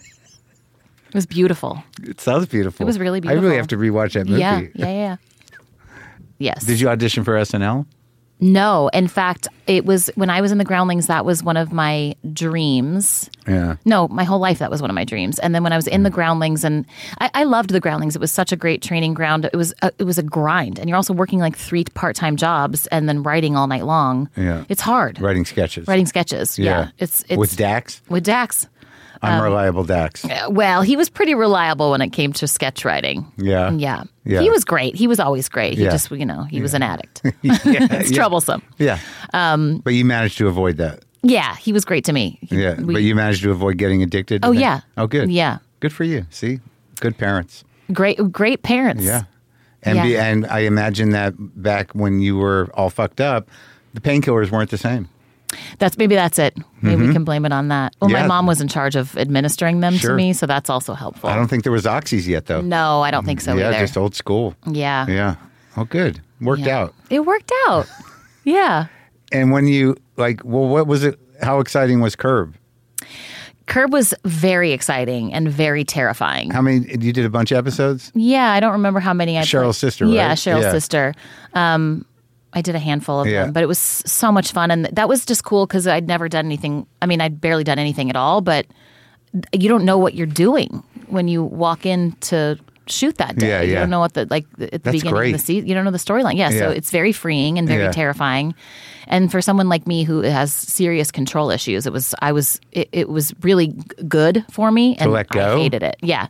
Speaker 2: It was beautiful.
Speaker 1: It sounds beautiful.
Speaker 2: It was really
Speaker 1: I
Speaker 2: beautiful.
Speaker 1: really have to rewatch that movie.
Speaker 2: Yeah. Yes.
Speaker 1: Did you audition for SNL?
Speaker 2: No. In fact, it was when I was in the Groundlings, that was one of my dreams.
Speaker 1: Yeah.
Speaker 2: No, my whole life that was one of my dreams. And then when I was in the Groundlings, and I loved the Groundlings. It was such a great training ground. It was a grind. And you're also working like 3 part-time jobs and then writing all night long.
Speaker 1: Yeah.
Speaker 2: It's hard.
Speaker 1: Writing sketches.
Speaker 2: Writing sketches. Yeah. It's
Speaker 1: With Dax?
Speaker 2: With Dax.
Speaker 1: Unreliable Dax.
Speaker 2: Well, he was pretty reliable when it came to sketch writing.
Speaker 1: Yeah.
Speaker 2: Yeah.
Speaker 1: Yeah.
Speaker 2: He was great. He was always great. He
Speaker 1: Yeah.
Speaker 2: just, he was an addict.
Speaker 1: Yeah,
Speaker 2: It's
Speaker 1: yeah.
Speaker 2: troublesome.
Speaker 1: Yeah. But you managed to avoid that.
Speaker 2: Yeah, he was great to me.
Speaker 1: Yeah. But you managed to avoid getting addicted to
Speaker 2: Oh,
Speaker 1: that?
Speaker 2: yeah.
Speaker 1: Oh, good.
Speaker 2: Yeah.
Speaker 1: Good for you. See? Good parents.
Speaker 2: Great parents.
Speaker 1: Yeah. And
Speaker 2: Yeah.
Speaker 1: and I imagine that back when you were all fucked up, the painkillers weren't the same.
Speaker 2: Maybe that's it. Maybe we can blame it on that. Well,
Speaker 1: Yeah.
Speaker 2: my mom was in charge of administering them
Speaker 1: Sure.
Speaker 2: to me, so that's also helpful.
Speaker 1: I don't think there was oxys yet, though.
Speaker 2: No, I don't think so
Speaker 1: Yeah,
Speaker 2: either.
Speaker 1: just old school.
Speaker 2: Yeah.
Speaker 1: Yeah. Oh, good. Worked
Speaker 2: Yeah.
Speaker 1: out.
Speaker 2: It worked out. Yeah.
Speaker 1: And when you, what was it? How exciting was Curb?
Speaker 2: Curb was very exciting and very terrifying.
Speaker 1: How many, you did a bunch of episodes?
Speaker 2: Yeah, I don't remember how many I
Speaker 1: Cheryl's sister,
Speaker 2: Yeah,
Speaker 1: right?
Speaker 2: Cheryl's
Speaker 1: Yeah.
Speaker 2: sister. I did a handful of
Speaker 1: Yeah.
Speaker 2: them, but it was so much fun. And that was just cool because I'd never done anything. I mean, I'd barely done anything at all, but you don't know what you're doing when you walk in to shoot that day.
Speaker 1: Yeah,
Speaker 2: You
Speaker 1: yeah.
Speaker 2: don't know what at the
Speaker 1: That's
Speaker 2: beginning
Speaker 1: great.
Speaker 2: of the season. You don't know the storyline. Yeah, so
Speaker 1: Yeah.
Speaker 2: it's very freeing and very
Speaker 1: Yeah.
Speaker 2: terrifying. And for someone like me who has serious control issues, it was really good for me. And
Speaker 1: let go?
Speaker 2: I hated it. Yeah.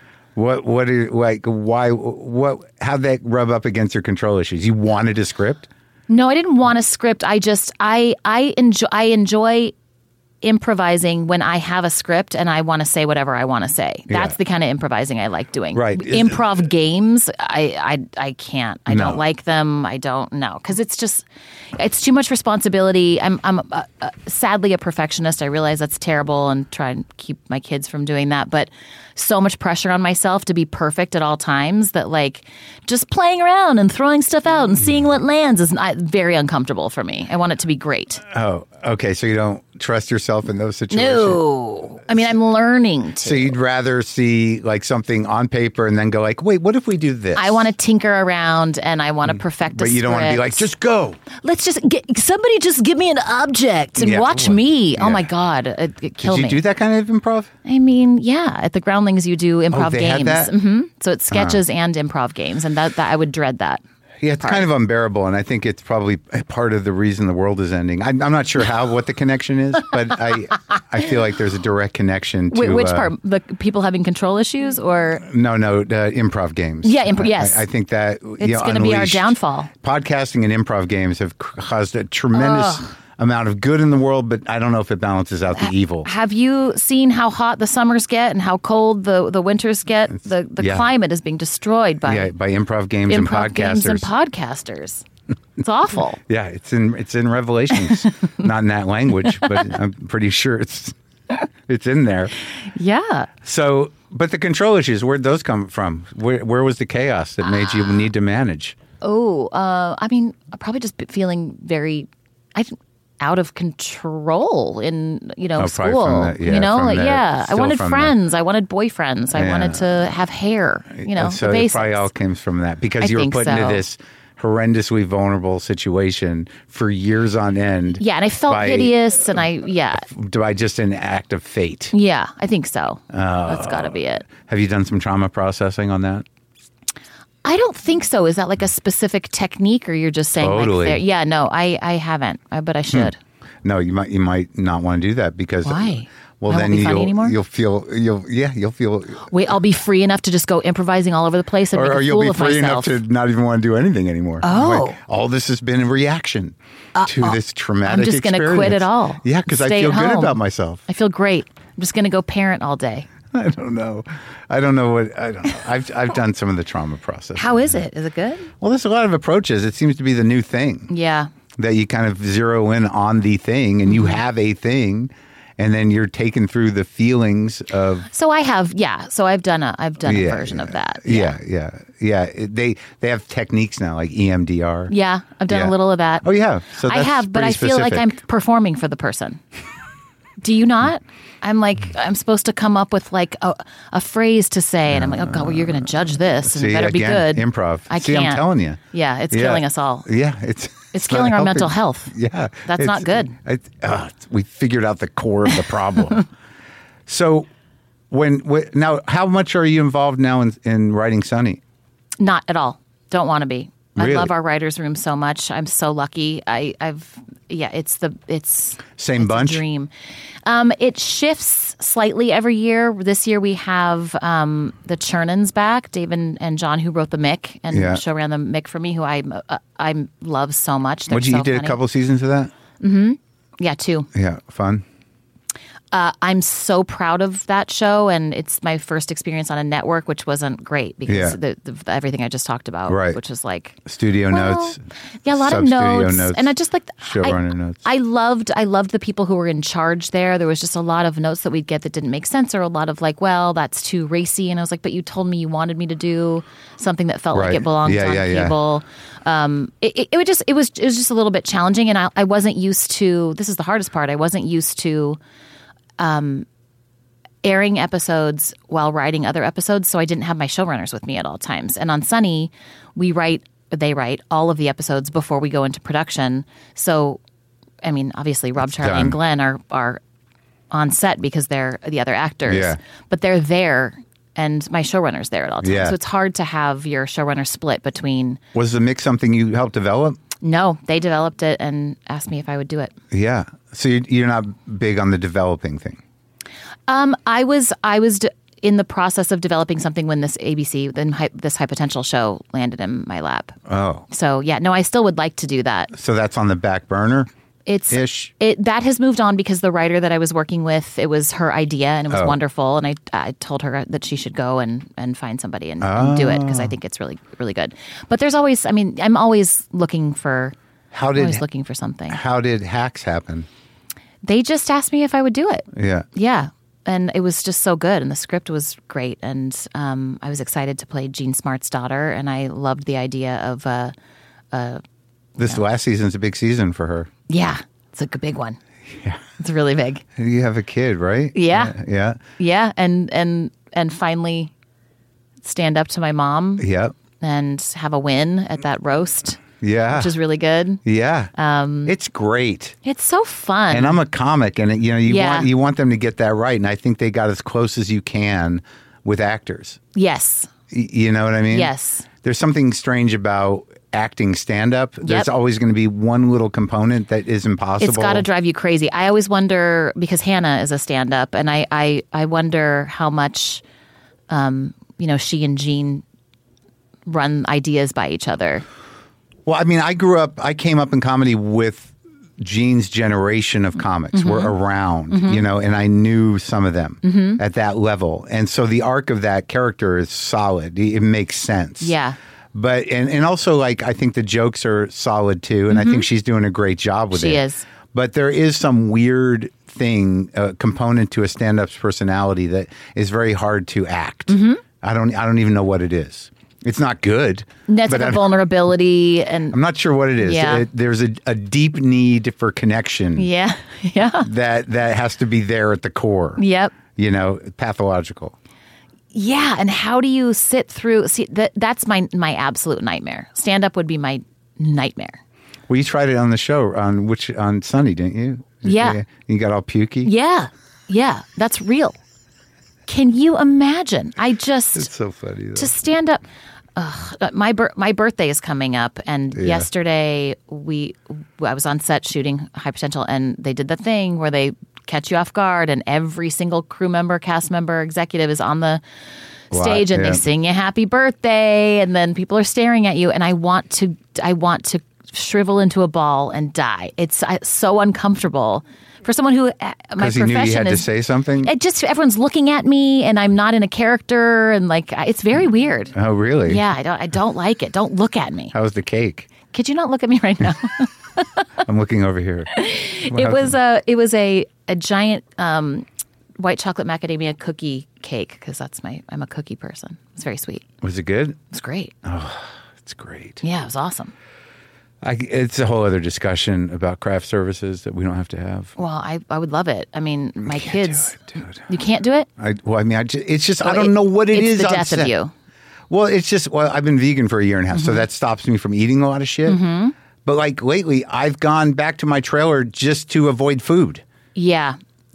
Speaker 1: How'd that rub up against your control issues? You wanted a script?
Speaker 2: No, I didn't want a script. I enjoy improvising when I have a script and I want to say whatever I want to say. That's the kind of improvising I like doing.
Speaker 1: Right.
Speaker 2: Improv games, I can't. I don't like them. I don't know because it's too much responsibility. I'm sadly a perfectionist. I realize that's terrible and try and keep my kids from doing that. But so much pressure on myself to be perfect at all times that like just playing around and throwing stuff out and seeing what lands is very uncomfortable for me. I want it to be great.
Speaker 1: Oh, okay. So you don't trust yourself in those situations?
Speaker 2: No. I mean, I'm learning to.
Speaker 1: So you'd rather see like something on paper and then go like, wait, what if we do this?
Speaker 2: I want to tinker around and I want to perfect a
Speaker 1: But you don't want to be like, just go.
Speaker 2: Let's just somebody just give me an object and watch me.
Speaker 1: Yeah.
Speaker 2: Oh my God. It killed me.
Speaker 1: Did you do that kind of improv?
Speaker 2: I mean, yeah. At the Groundlings, you do improv
Speaker 1: they
Speaker 2: games.
Speaker 1: had that?
Speaker 2: Mm-hmm. So it's sketches and improv games. And that I would dread that.
Speaker 1: Yeah, it's kind of unbearable, and I think it's probably part of the reason the world is ending. I'm not sure what the connection is, but I feel like there's a direct connection to...
Speaker 2: Which part? The people having control issues or...
Speaker 1: No, improv games.
Speaker 2: Yeah, yes.
Speaker 1: I think that...
Speaker 2: It's going to be our downfall.
Speaker 1: Podcasting and improv games have caused a tremendous... amount of good in the world, but I don't know if it balances out the evil.
Speaker 2: Have you seen how hot the summers get and how cold the winters get? The climate is being destroyed by
Speaker 1: improv games and podcasters.
Speaker 2: It's awful.
Speaker 1: Yeah, it's in Revelations, not in that language, but I'm pretty sure it's in there.
Speaker 2: Yeah.
Speaker 1: So, but the control issues, where'd those come from? Where was the chaos that made you need to manage?
Speaker 2: I mean, probably just feeling very out of control in school. I wanted friends. I wanted boyfriends. I wanted to have hair.
Speaker 1: So
Speaker 2: the basics.
Speaker 1: It probably all comes from that because you were put into this horrendously vulnerable situation for years on end.
Speaker 2: Yeah, and I felt hideous, and
Speaker 1: by just an act of fate.
Speaker 2: Yeah, I think so. That's got to be it.
Speaker 1: Have you done some trauma processing on that?
Speaker 2: I don't think so. Is that like a specific technique, or you're just saying
Speaker 1: totally?
Speaker 2: I haven't, but I should.
Speaker 1: No, you might not want to do that because
Speaker 2: why?
Speaker 1: Well, then you'll feel.
Speaker 2: Wait, I'll be free enough to just go improvising all over the place and make a fool of myself.
Speaker 1: Or you'll be free enough to not even want to do anything anymore.
Speaker 2: Oh,
Speaker 1: like, all this has been a reaction to this traumatic.
Speaker 2: I'm just going to quit it all.
Speaker 1: Yeah, because I feel good about myself.
Speaker 2: I feel great. I'm just going to go parent all day.
Speaker 1: I don't know. I've done some of the trauma process.
Speaker 2: How is it? Is it good?
Speaker 1: Well, there's a lot of approaches. It seems to be the new thing.
Speaker 2: Yeah.
Speaker 1: That you kind of zero in on the thing and you have a thing and then you're taken through the feelings of.
Speaker 2: So I have, So I've done a version of that.
Speaker 1: Yeah. They have techniques now like EMDR.
Speaker 2: Yeah, I've done a little of that.
Speaker 1: Oh, yeah. So that's
Speaker 2: I have, but I feel like I'm performing for the person. Do you not? I'm supposed to come up with like a phrase to say, and I'm like, oh God, well, you're going to judge this, and it better be good.
Speaker 1: Improv.
Speaker 2: I can't.
Speaker 1: I'm telling you.
Speaker 2: Yeah, it's killing us all.
Speaker 1: Yeah,
Speaker 2: it's killing our mental health.
Speaker 1: Yeah,
Speaker 2: that's not good.
Speaker 1: We figured out the core of the problem. So, now, how much are you involved now in writing Sunny?
Speaker 2: Not at all. Don't want to be.
Speaker 1: Really?
Speaker 2: I love our writers' room so much. I'm so lucky. It's
Speaker 1: same bunch.
Speaker 2: A dream. It shifts slightly every year. This year we have the Chernins back, Dave and John, who wrote the Mick and show ran the Mick for me, who I love so much.
Speaker 1: You did a couple seasons of that?
Speaker 2: Mm-hmm. Yeah, 2.
Speaker 1: Yeah, fun.
Speaker 2: I'm so proud of that show, and it's my first experience on a network, which wasn't great because the everything I just talked about, which is like
Speaker 1: studio notes,
Speaker 2: a lot of notes, and I just
Speaker 1: showrunner notes.
Speaker 2: I loved the people who were in charge there. There was just a lot of notes that we'd get that didn't make sense, or a lot of like, well, that's too racy, and I was like, but you told me you wanted me to do something that felt like it belonged on cable. It was just a little bit challenging, and I wasn't used to. This is the hardest part. I wasn't used to. Airing episodes while writing other episodes, so I didn't have my showrunners with me at all times. And on Sunny, they write all of the episodes before we go into production. So, I mean, obviously, Rob, Charlie, and Glenn are on set because they're the other actors, but they're there, and my showrunner's there at all times. So it's hard to have your showrunner split between. Was
Speaker 1: the mix something you helped develop?
Speaker 2: No, they developed it and asked me if I would do it.
Speaker 1: Yeah. So you're not big on the developing thing?
Speaker 2: I was in the process of developing something when this this High Potential show landed in my lap.
Speaker 1: Oh.
Speaker 2: So, I still would like to do that.
Speaker 1: So that's on the back burner?
Speaker 2: That has moved on because the writer that I was working with, it was her idea and it was wonderful. And I told her that she should go and find somebody and do it because I think it's really, really good. But there's always, I'm always looking for something.
Speaker 1: How did Hacks happen?
Speaker 2: They just asked me if I would do it.
Speaker 1: Yeah.
Speaker 2: Yeah. And it was just so good. And the script was great. And I was excited to play Jean Smart's daughter. And I loved the idea of
Speaker 1: this last season's a big season for her.
Speaker 2: Yeah, it's a big one.
Speaker 1: Yeah,
Speaker 2: it's really big.
Speaker 1: You have a kid, right?
Speaker 2: Yeah, and finally stand up to my mom.
Speaker 1: Yep,
Speaker 2: and have a win at that roast.
Speaker 1: Yeah,
Speaker 2: which is really good.
Speaker 1: Yeah, it's great.
Speaker 2: It's so fun.
Speaker 1: And I'm a comic, and you want them to get that right, and I think they got as close as you can with actors.
Speaker 2: Yes,
Speaker 1: you know what I mean.
Speaker 2: Yes,
Speaker 1: there's something strange about acting stand-up. There's always going to be one little component that is impossible.
Speaker 2: It's got to drive you crazy. I always wonder, because Hannah is a stand-up, and I wonder how much, she and Jean run ideas by each other.
Speaker 1: Well, I came up in comedy with Jean's generation of comics were around, and I knew some of them at that level. And so the arc of that character is solid. It makes sense.
Speaker 2: Yeah.
Speaker 1: But and also I think the jokes are solid too, and I think she's doing a great job with it.
Speaker 2: She is.
Speaker 1: But there is some weird thing, component to a stand-up's personality that is very hard to act. I don't even know what it is. It's not good.
Speaker 2: That's like a vulnerability, and
Speaker 1: I'm not sure what it is.
Speaker 2: Yeah.
Speaker 1: There's a deep need for connection.
Speaker 2: Yeah.
Speaker 1: That has to be there at the core.
Speaker 2: Yep.
Speaker 1: Pathological.
Speaker 2: Yeah, and how do you sit through? See, that's my absolute nightmare. Stand up would be my nightmare.
Speaker 1: Well, you tried it on the show on Sunny, didn't you?
Speaker 2: Yeah.
Speaker 1: You got all pukey.
Speaker 2: Yeah, that's real. Can you imagine?
Speaker 1: It's so funny though.
Speaker 2: To stand up. My birthday is coming up, and yesterday I was on set shooting High Potential, and they did the thing where they catch you off guard, and every single crew member, cast member, executive is on the stage, and they sing you happy birthday, and then people are staring at you, and I want to shrivel into a ball and die. It's so uncomfortable for someone who my profession
Speaker 1: knew you had
Speaker 2: is
Speaker 1: to say something.
Speaker 2: It just everyone's looking at me, and I'm not in a character, and it's very weird.
Speaker 1: Oh, really?
Speaker 2: Yeah, I don't like it. Don't look at me.
Speaker 1: How's the cake?
Speaker 2: Could you not look at me right now?
Speaker 1: I'm looking over here.
Speaker 2: It was a giant white chocolate macadamia cookie cake, because I'm a cookie person. It's very sweet.
Speaker 1: Was it good?
Speaker 2: It's great.
Speaker 1: Oh, it's great.
Speaker 2: Yeah, it was awesome.
Speaker 1: It's a whole other discussion about craft services that we don't have to have.
Speaker 2: Well, I would love it. I mean, my kids.
Speaker 1: Do it, dude.
Speaker 2: You can't do it?
Speaker 1: I don't know what it is.
Speaker 2: It's the death of you.
Speaker 1: Well, I've been vegan for a year and a half, so that stops me from eating a lot of shit. But lately, I've gone back to my trailer just to avoid food.
Speaker 2: Yeah.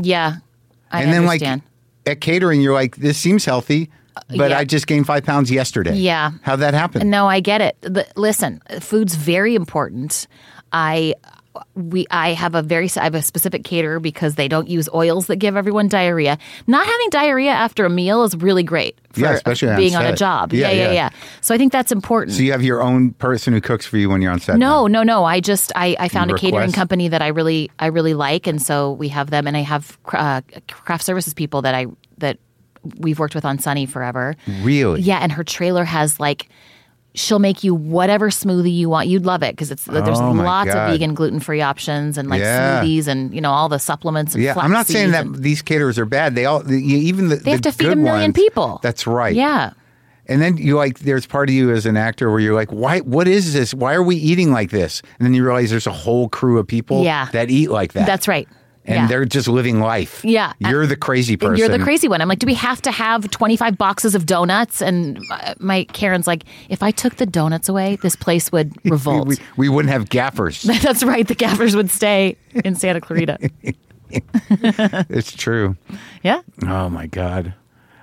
Speaker 2: I understand.
Speaker 1: Then at catering, you're like, this seems healthy. But I just gained 5 pounds yesterday.
Speaker 2: Yeah.
Speaker 1: How'd that happen?
Speaker 2: No, I get it. Listen, food's very important. I have a specific caterer because they don't use oils that give everyone diarrhea. Not having diarrhea after a meal is really great for
Speaker 1: especially
Speaker 2: being on a job. Yeah. So I think that's important.
Speaker 1: So you have your own person who cooks for you when you're on set?
Speaker 2: No. I found a catering company that I really like, and so we have them, and I have craft services people that we've worked with on Sunny forever.
Speaker 1: Really?
Speaker 2: Yeah, and her trailer has she'll make you whatever smoothie you want. You'd love it because there's lots of vegan, gluten-free options and smoothies and all the supplements. And
Speaker 1: I'm not saying that these caterers are bad. They have
Speaker 2: to feed a million people.
Speaker 1: That's right.
Speaker 2: Yeah.
Speaker 1: And then there's part of you as an actor where you're like, why? What is this? Why are we eating like this? And then you realize there's a whole crew of people that eat like that.
Speaker 2: That's right.
Speaker 1: And they're just living life.
Speaker 2: Yeah.
Speaker 1: You're the crazy person.
Speaker 2: You're the crazy one. I'm like, do we have to have 25 boxes of donuts? And my Karen's like, if I took the donuts away, this place would revolt.
Speaker 1: we wouldn't have gaffers.
Speaker 2: That's right. The gaffers would stay in Santa Clarita.
Speaker 1: It's true.
Speaker 2: Yeah.
Speaker 1: Oh, my God.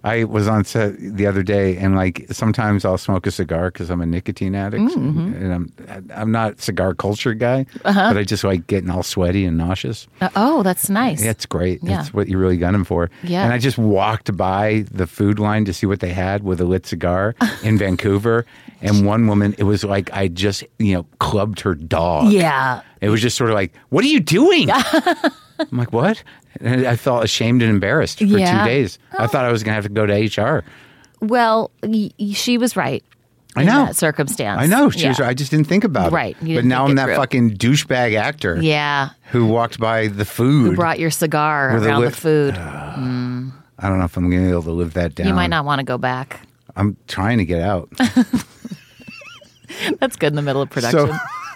Speaker 1: I was on set the other day, and like sometimes I'll smoke a cigar because I'm a nicotine addict, and I'm not a cigar culture guy, but I just like getting all sweaty and nauseous.
Speaker 2: Oh, that's nice.
Speaker 1: Yeah, it's great.
Speaker 2: Yeah.
Speaker 1: That's what you really got them for.
Speaker 2: Yeah.
Speaker 1: And I just walked by the food line to see what they had with a lit cigar in Vancouver, and one woman, it was like I just clubbed her dog.
Speaker 2: Yeah.
Speaker 1: It was just sort of like, what are you doing? I'm like, what? And I felt ashamed and embarrassed for 2 days. I thought I was going to have to go to HR.
Speaker 2: Well, she was right.
Speaker 1: I know.
Speaker 2: In that circumstance.
Speaker 1: I know. She was right. I just didn't think about it.
Speaker 2: Right.
Speaker 1: But now I'm that fucking douchebag actor.
Speaker 2: Yeah.
Speaker 1: Who walked by the food.
Speaker 2: Who brought your cigar around the food.
Speaker 1: I don't know if I'm going to be able to live that down.
Speaker 2: You might not want to go back.
Speaker 1: I'm trying to get out.
Speaker 2: That's good in the middle of production.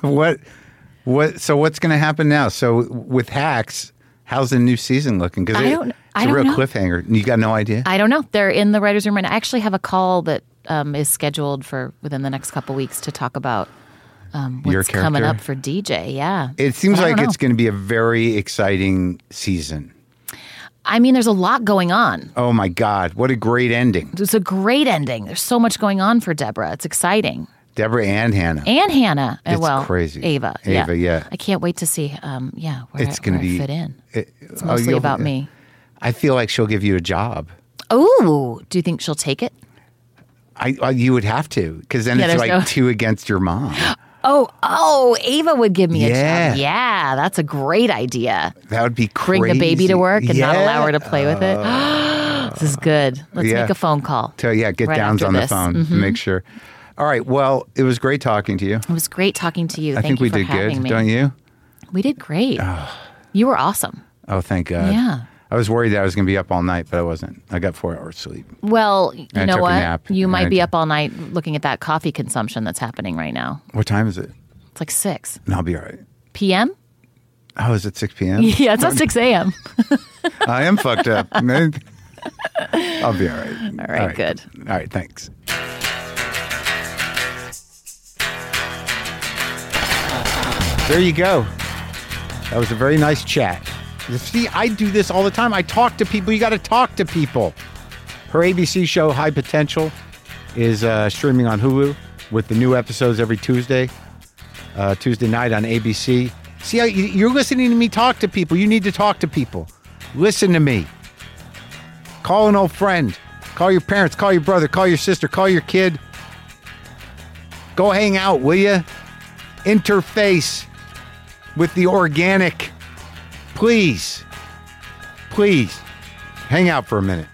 Speaker 1: So what's going to happen now? So with Hacks, how's the new season looking? Because it's a real cliffhanger. You got no idea?
Speaker 2: I don't know. They're in the writer's room right now. I actually have a call that is scheduled for within the next couple weeks to talk about what's coming up for DJ. Yeah.
Speaker 1: It seems like it's going to be a very exciting season.
Speaker 2: I mean, there's a lot going on.
Speaker 1: Oh, my God. What a great ending.
Speaker 2: It's a great ending. There's so much going on for Deborah. It's exciting.
Speaker 1: Deborah and Hannah.
Speaker 2: It's
Speaker 1: crazy.
Speaker 2: Ava,
Speaker 1: yeah.
Speaker 2: I can't wait to see, where
Speaker 1: it's going to be
Speaker 2: fit in. It's mostly about me.
Speaker 1: I feel like she'll give you a job.
Speaker 2: Oh, do you think she'll take it?
Speaker 1: You would have to, because then it's like 2 against your mom.
Speaker 2: Oh, Ava would give me a job. Yeah, that's a great idea.
Speaker 1: That would be crazy.
Speaker 2: Bring the baby to work and not allow her to play with it. This is good. Let's make a phone call.
Speaker 1: Get Downs on the phone to make sure. All right. Well, it was great talking to you.
Speaker 2: It was great talking to you.
Speaker 1: I think we did good, don't you?
Speaker 2: We did great. You were awesome.
Speaker 1: Oh, thank God.
Speaker 2: Yeah.
Speaker 1: I was worried that I was going to be up all night, but I wasn't. I got 4 hours sleep.
Speaker 2: Well, you know what?
Speaker 1: Nap,
Speaker 2: you might be up all night looking at that coffee consumption that's happening right now.
Speaker 1: What time is it?
Speaker 2: It's like 6.
Speaker 1: No, I'll be all right.
Speaker 2: PM?
Speaker 1: Oh, is it 6 p.m.?
Speaker 2: Yeah, it's not 6 a.m.
Speaker 1: I am fucked up. I'll be all right.
Speaker 2: All right, good.
Speaker 1: All right, thanks. There you go. That was a very nice chat. See, I do this all the time. I talk to people. You got to talk to people. Her ABC show, High Potential, is streaming on Hulu with the new episodes every Tuesday night on ABC. See, you're listening to me talk to people. You need to talk to people. Listen to me. Call an old friend. Call your parents. Call your brother. Call your sister. Call your kid. Go hang out, will you? Interface with the organic. Please hang out for a minute.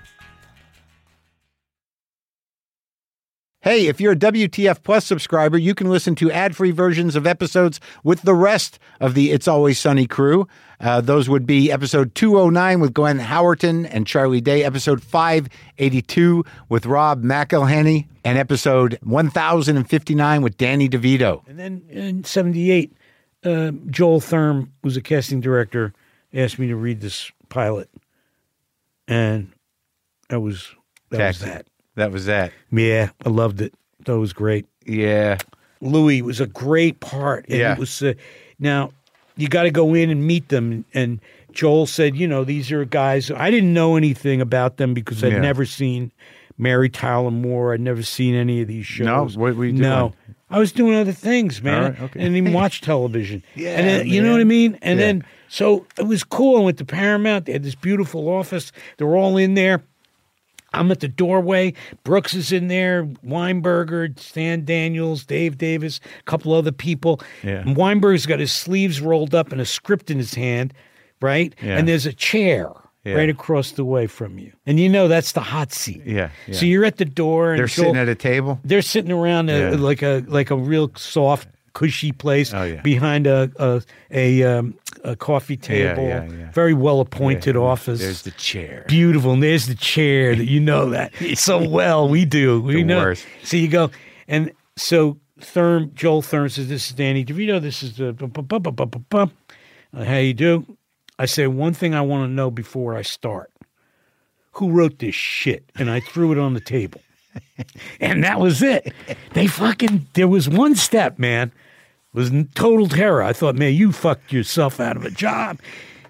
Speaker 1: Hey, if you're a WTF Plus subscriber, you can listen to ad-free versions of episodes with the rest of the It's Always Sunny crew. Those would be episode 209 with Glenn Howerton and Charlie Day, episode 582 with Rob McElhenney, and episode 1059 with Danny DeVito.
Speaker 3: And then in 78, Joel Thurm, who's a casting director, asked me to read this pilot. And that was that.
Speaker 1: That was that.
Speaker 3: Yeah, I loved it. That was great.
Speaker 1: Yeah.
Speaker 3: Louis was a great part. And it was now, you got to go in and meet them. And Joel said, these are guys. I didn't know anything about them because I'd never seen Mary Tyler Moore. I'd never seen any of these shows.
Speaker 1: No, what were you doing?
Speaker 3: No. I was doing other things, man.
Speaker 1: Right, okay.
Speaker 3: I didn't even watch television.
Speaker 1: Yeah,
Speaker 3: and then, you know what I mean? And then, so it was cool. I went to Paramount. They had this beautiful office. They're all in there. I'm at the doorway. Brooks is in there. Weinberger, Stan Daniels, Dave Davis, a couple other people.
Speaker 1: Yeah.
Speaker 3: And Weinberger's got his sleeves rolled up and a script in his hand, right?
Speaker 1: Yeah.
Speaker 3: And there's a chair right across the way from you. And that's the hot seat.
Speaker 1: Yeah.
Speaker 3: So you're at the door. And
Speaker 1: they're sitting at a table?
Speaker 3: They're sitting around like a real soft, cushy place behind a coffee table. Very well appointed office.
Speaker 1: There's the chair.
Speaker 3: Beautiful. And there's the chair. That so well. We do. We know.
Speaker 1: Worst.
Speaker 3: So you go, and so Joel Thurm says, "This is Danny DeVito. This is the how you do." I say, one thing I want to know before I start: who wrote this shit? And I threw it on the table. And that was it. There was one step, man. It was total terror. I thought, man, you fucked yourself out of a job.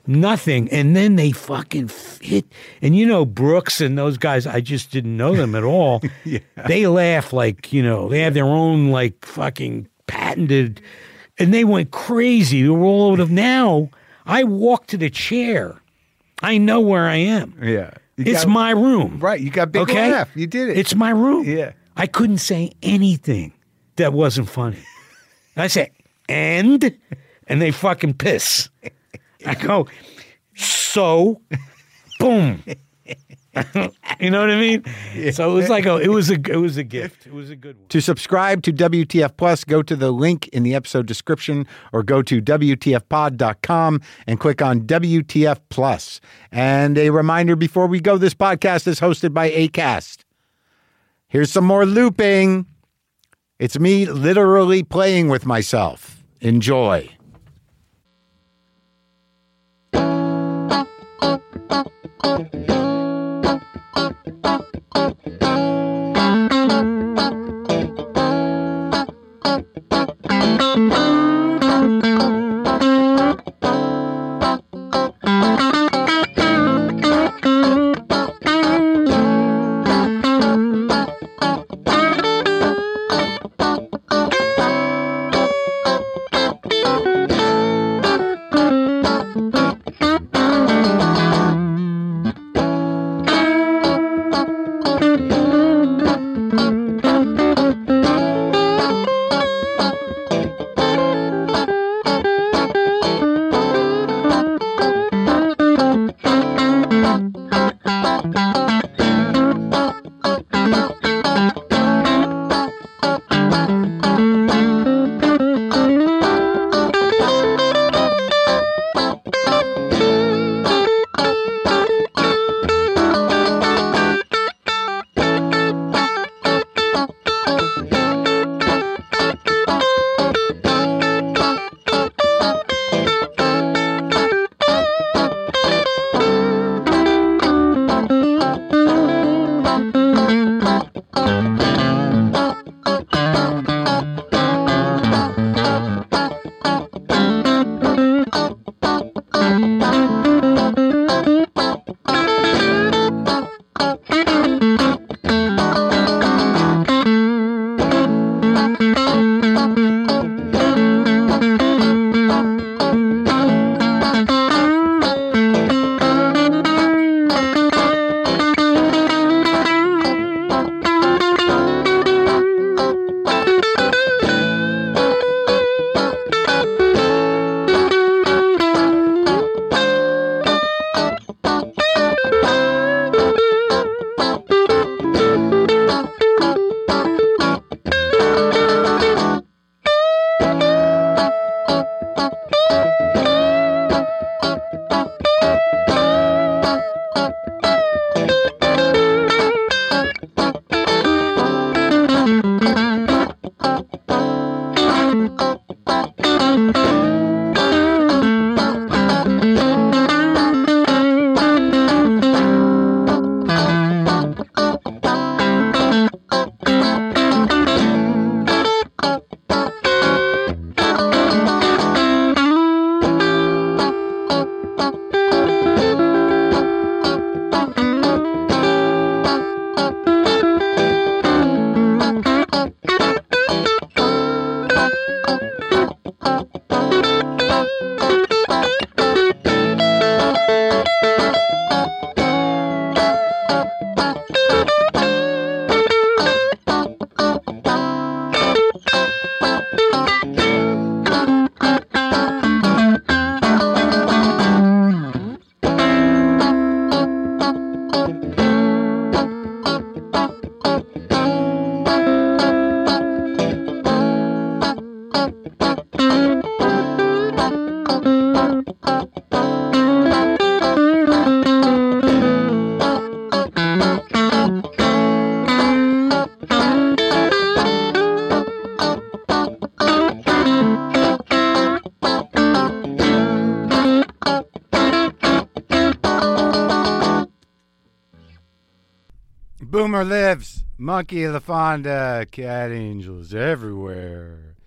Speaker 3: Nothing. And then they fucking hit. And you know, Brooks and those guys, I just didn't know them at all.
Speaker 1: Yeah.
Speaker 3: They laugh like, you know, they have their own like fucking patented, and they went crazy. They were all over the, now I walk to the chair. I know where I am.
Speaker 1: Yeah.
Speaker 3: It's my room.
Speaker 1: Right. You got big laugh. You did it.
Speaker 3: It's my room.
Speaker 1: Yeah.
Speaker 3: I couldn't say anything that wasn't funny. I say, and they fucking piss. I go, so, boom. You know what I mean? Yeah. So it was like it was a gift. It was a good one.
Speaker 1: To subscribe to WTF Plus, go to the link in the episode description or go to WTFpod.com and click on WTF Plus. And a reminder before we go, this podcast is hosted by Acast. Here's some more looping. It's me literally playing with myself. Enjoy. Boomer lives. Monkey LaFonda. Cat angels everywhere.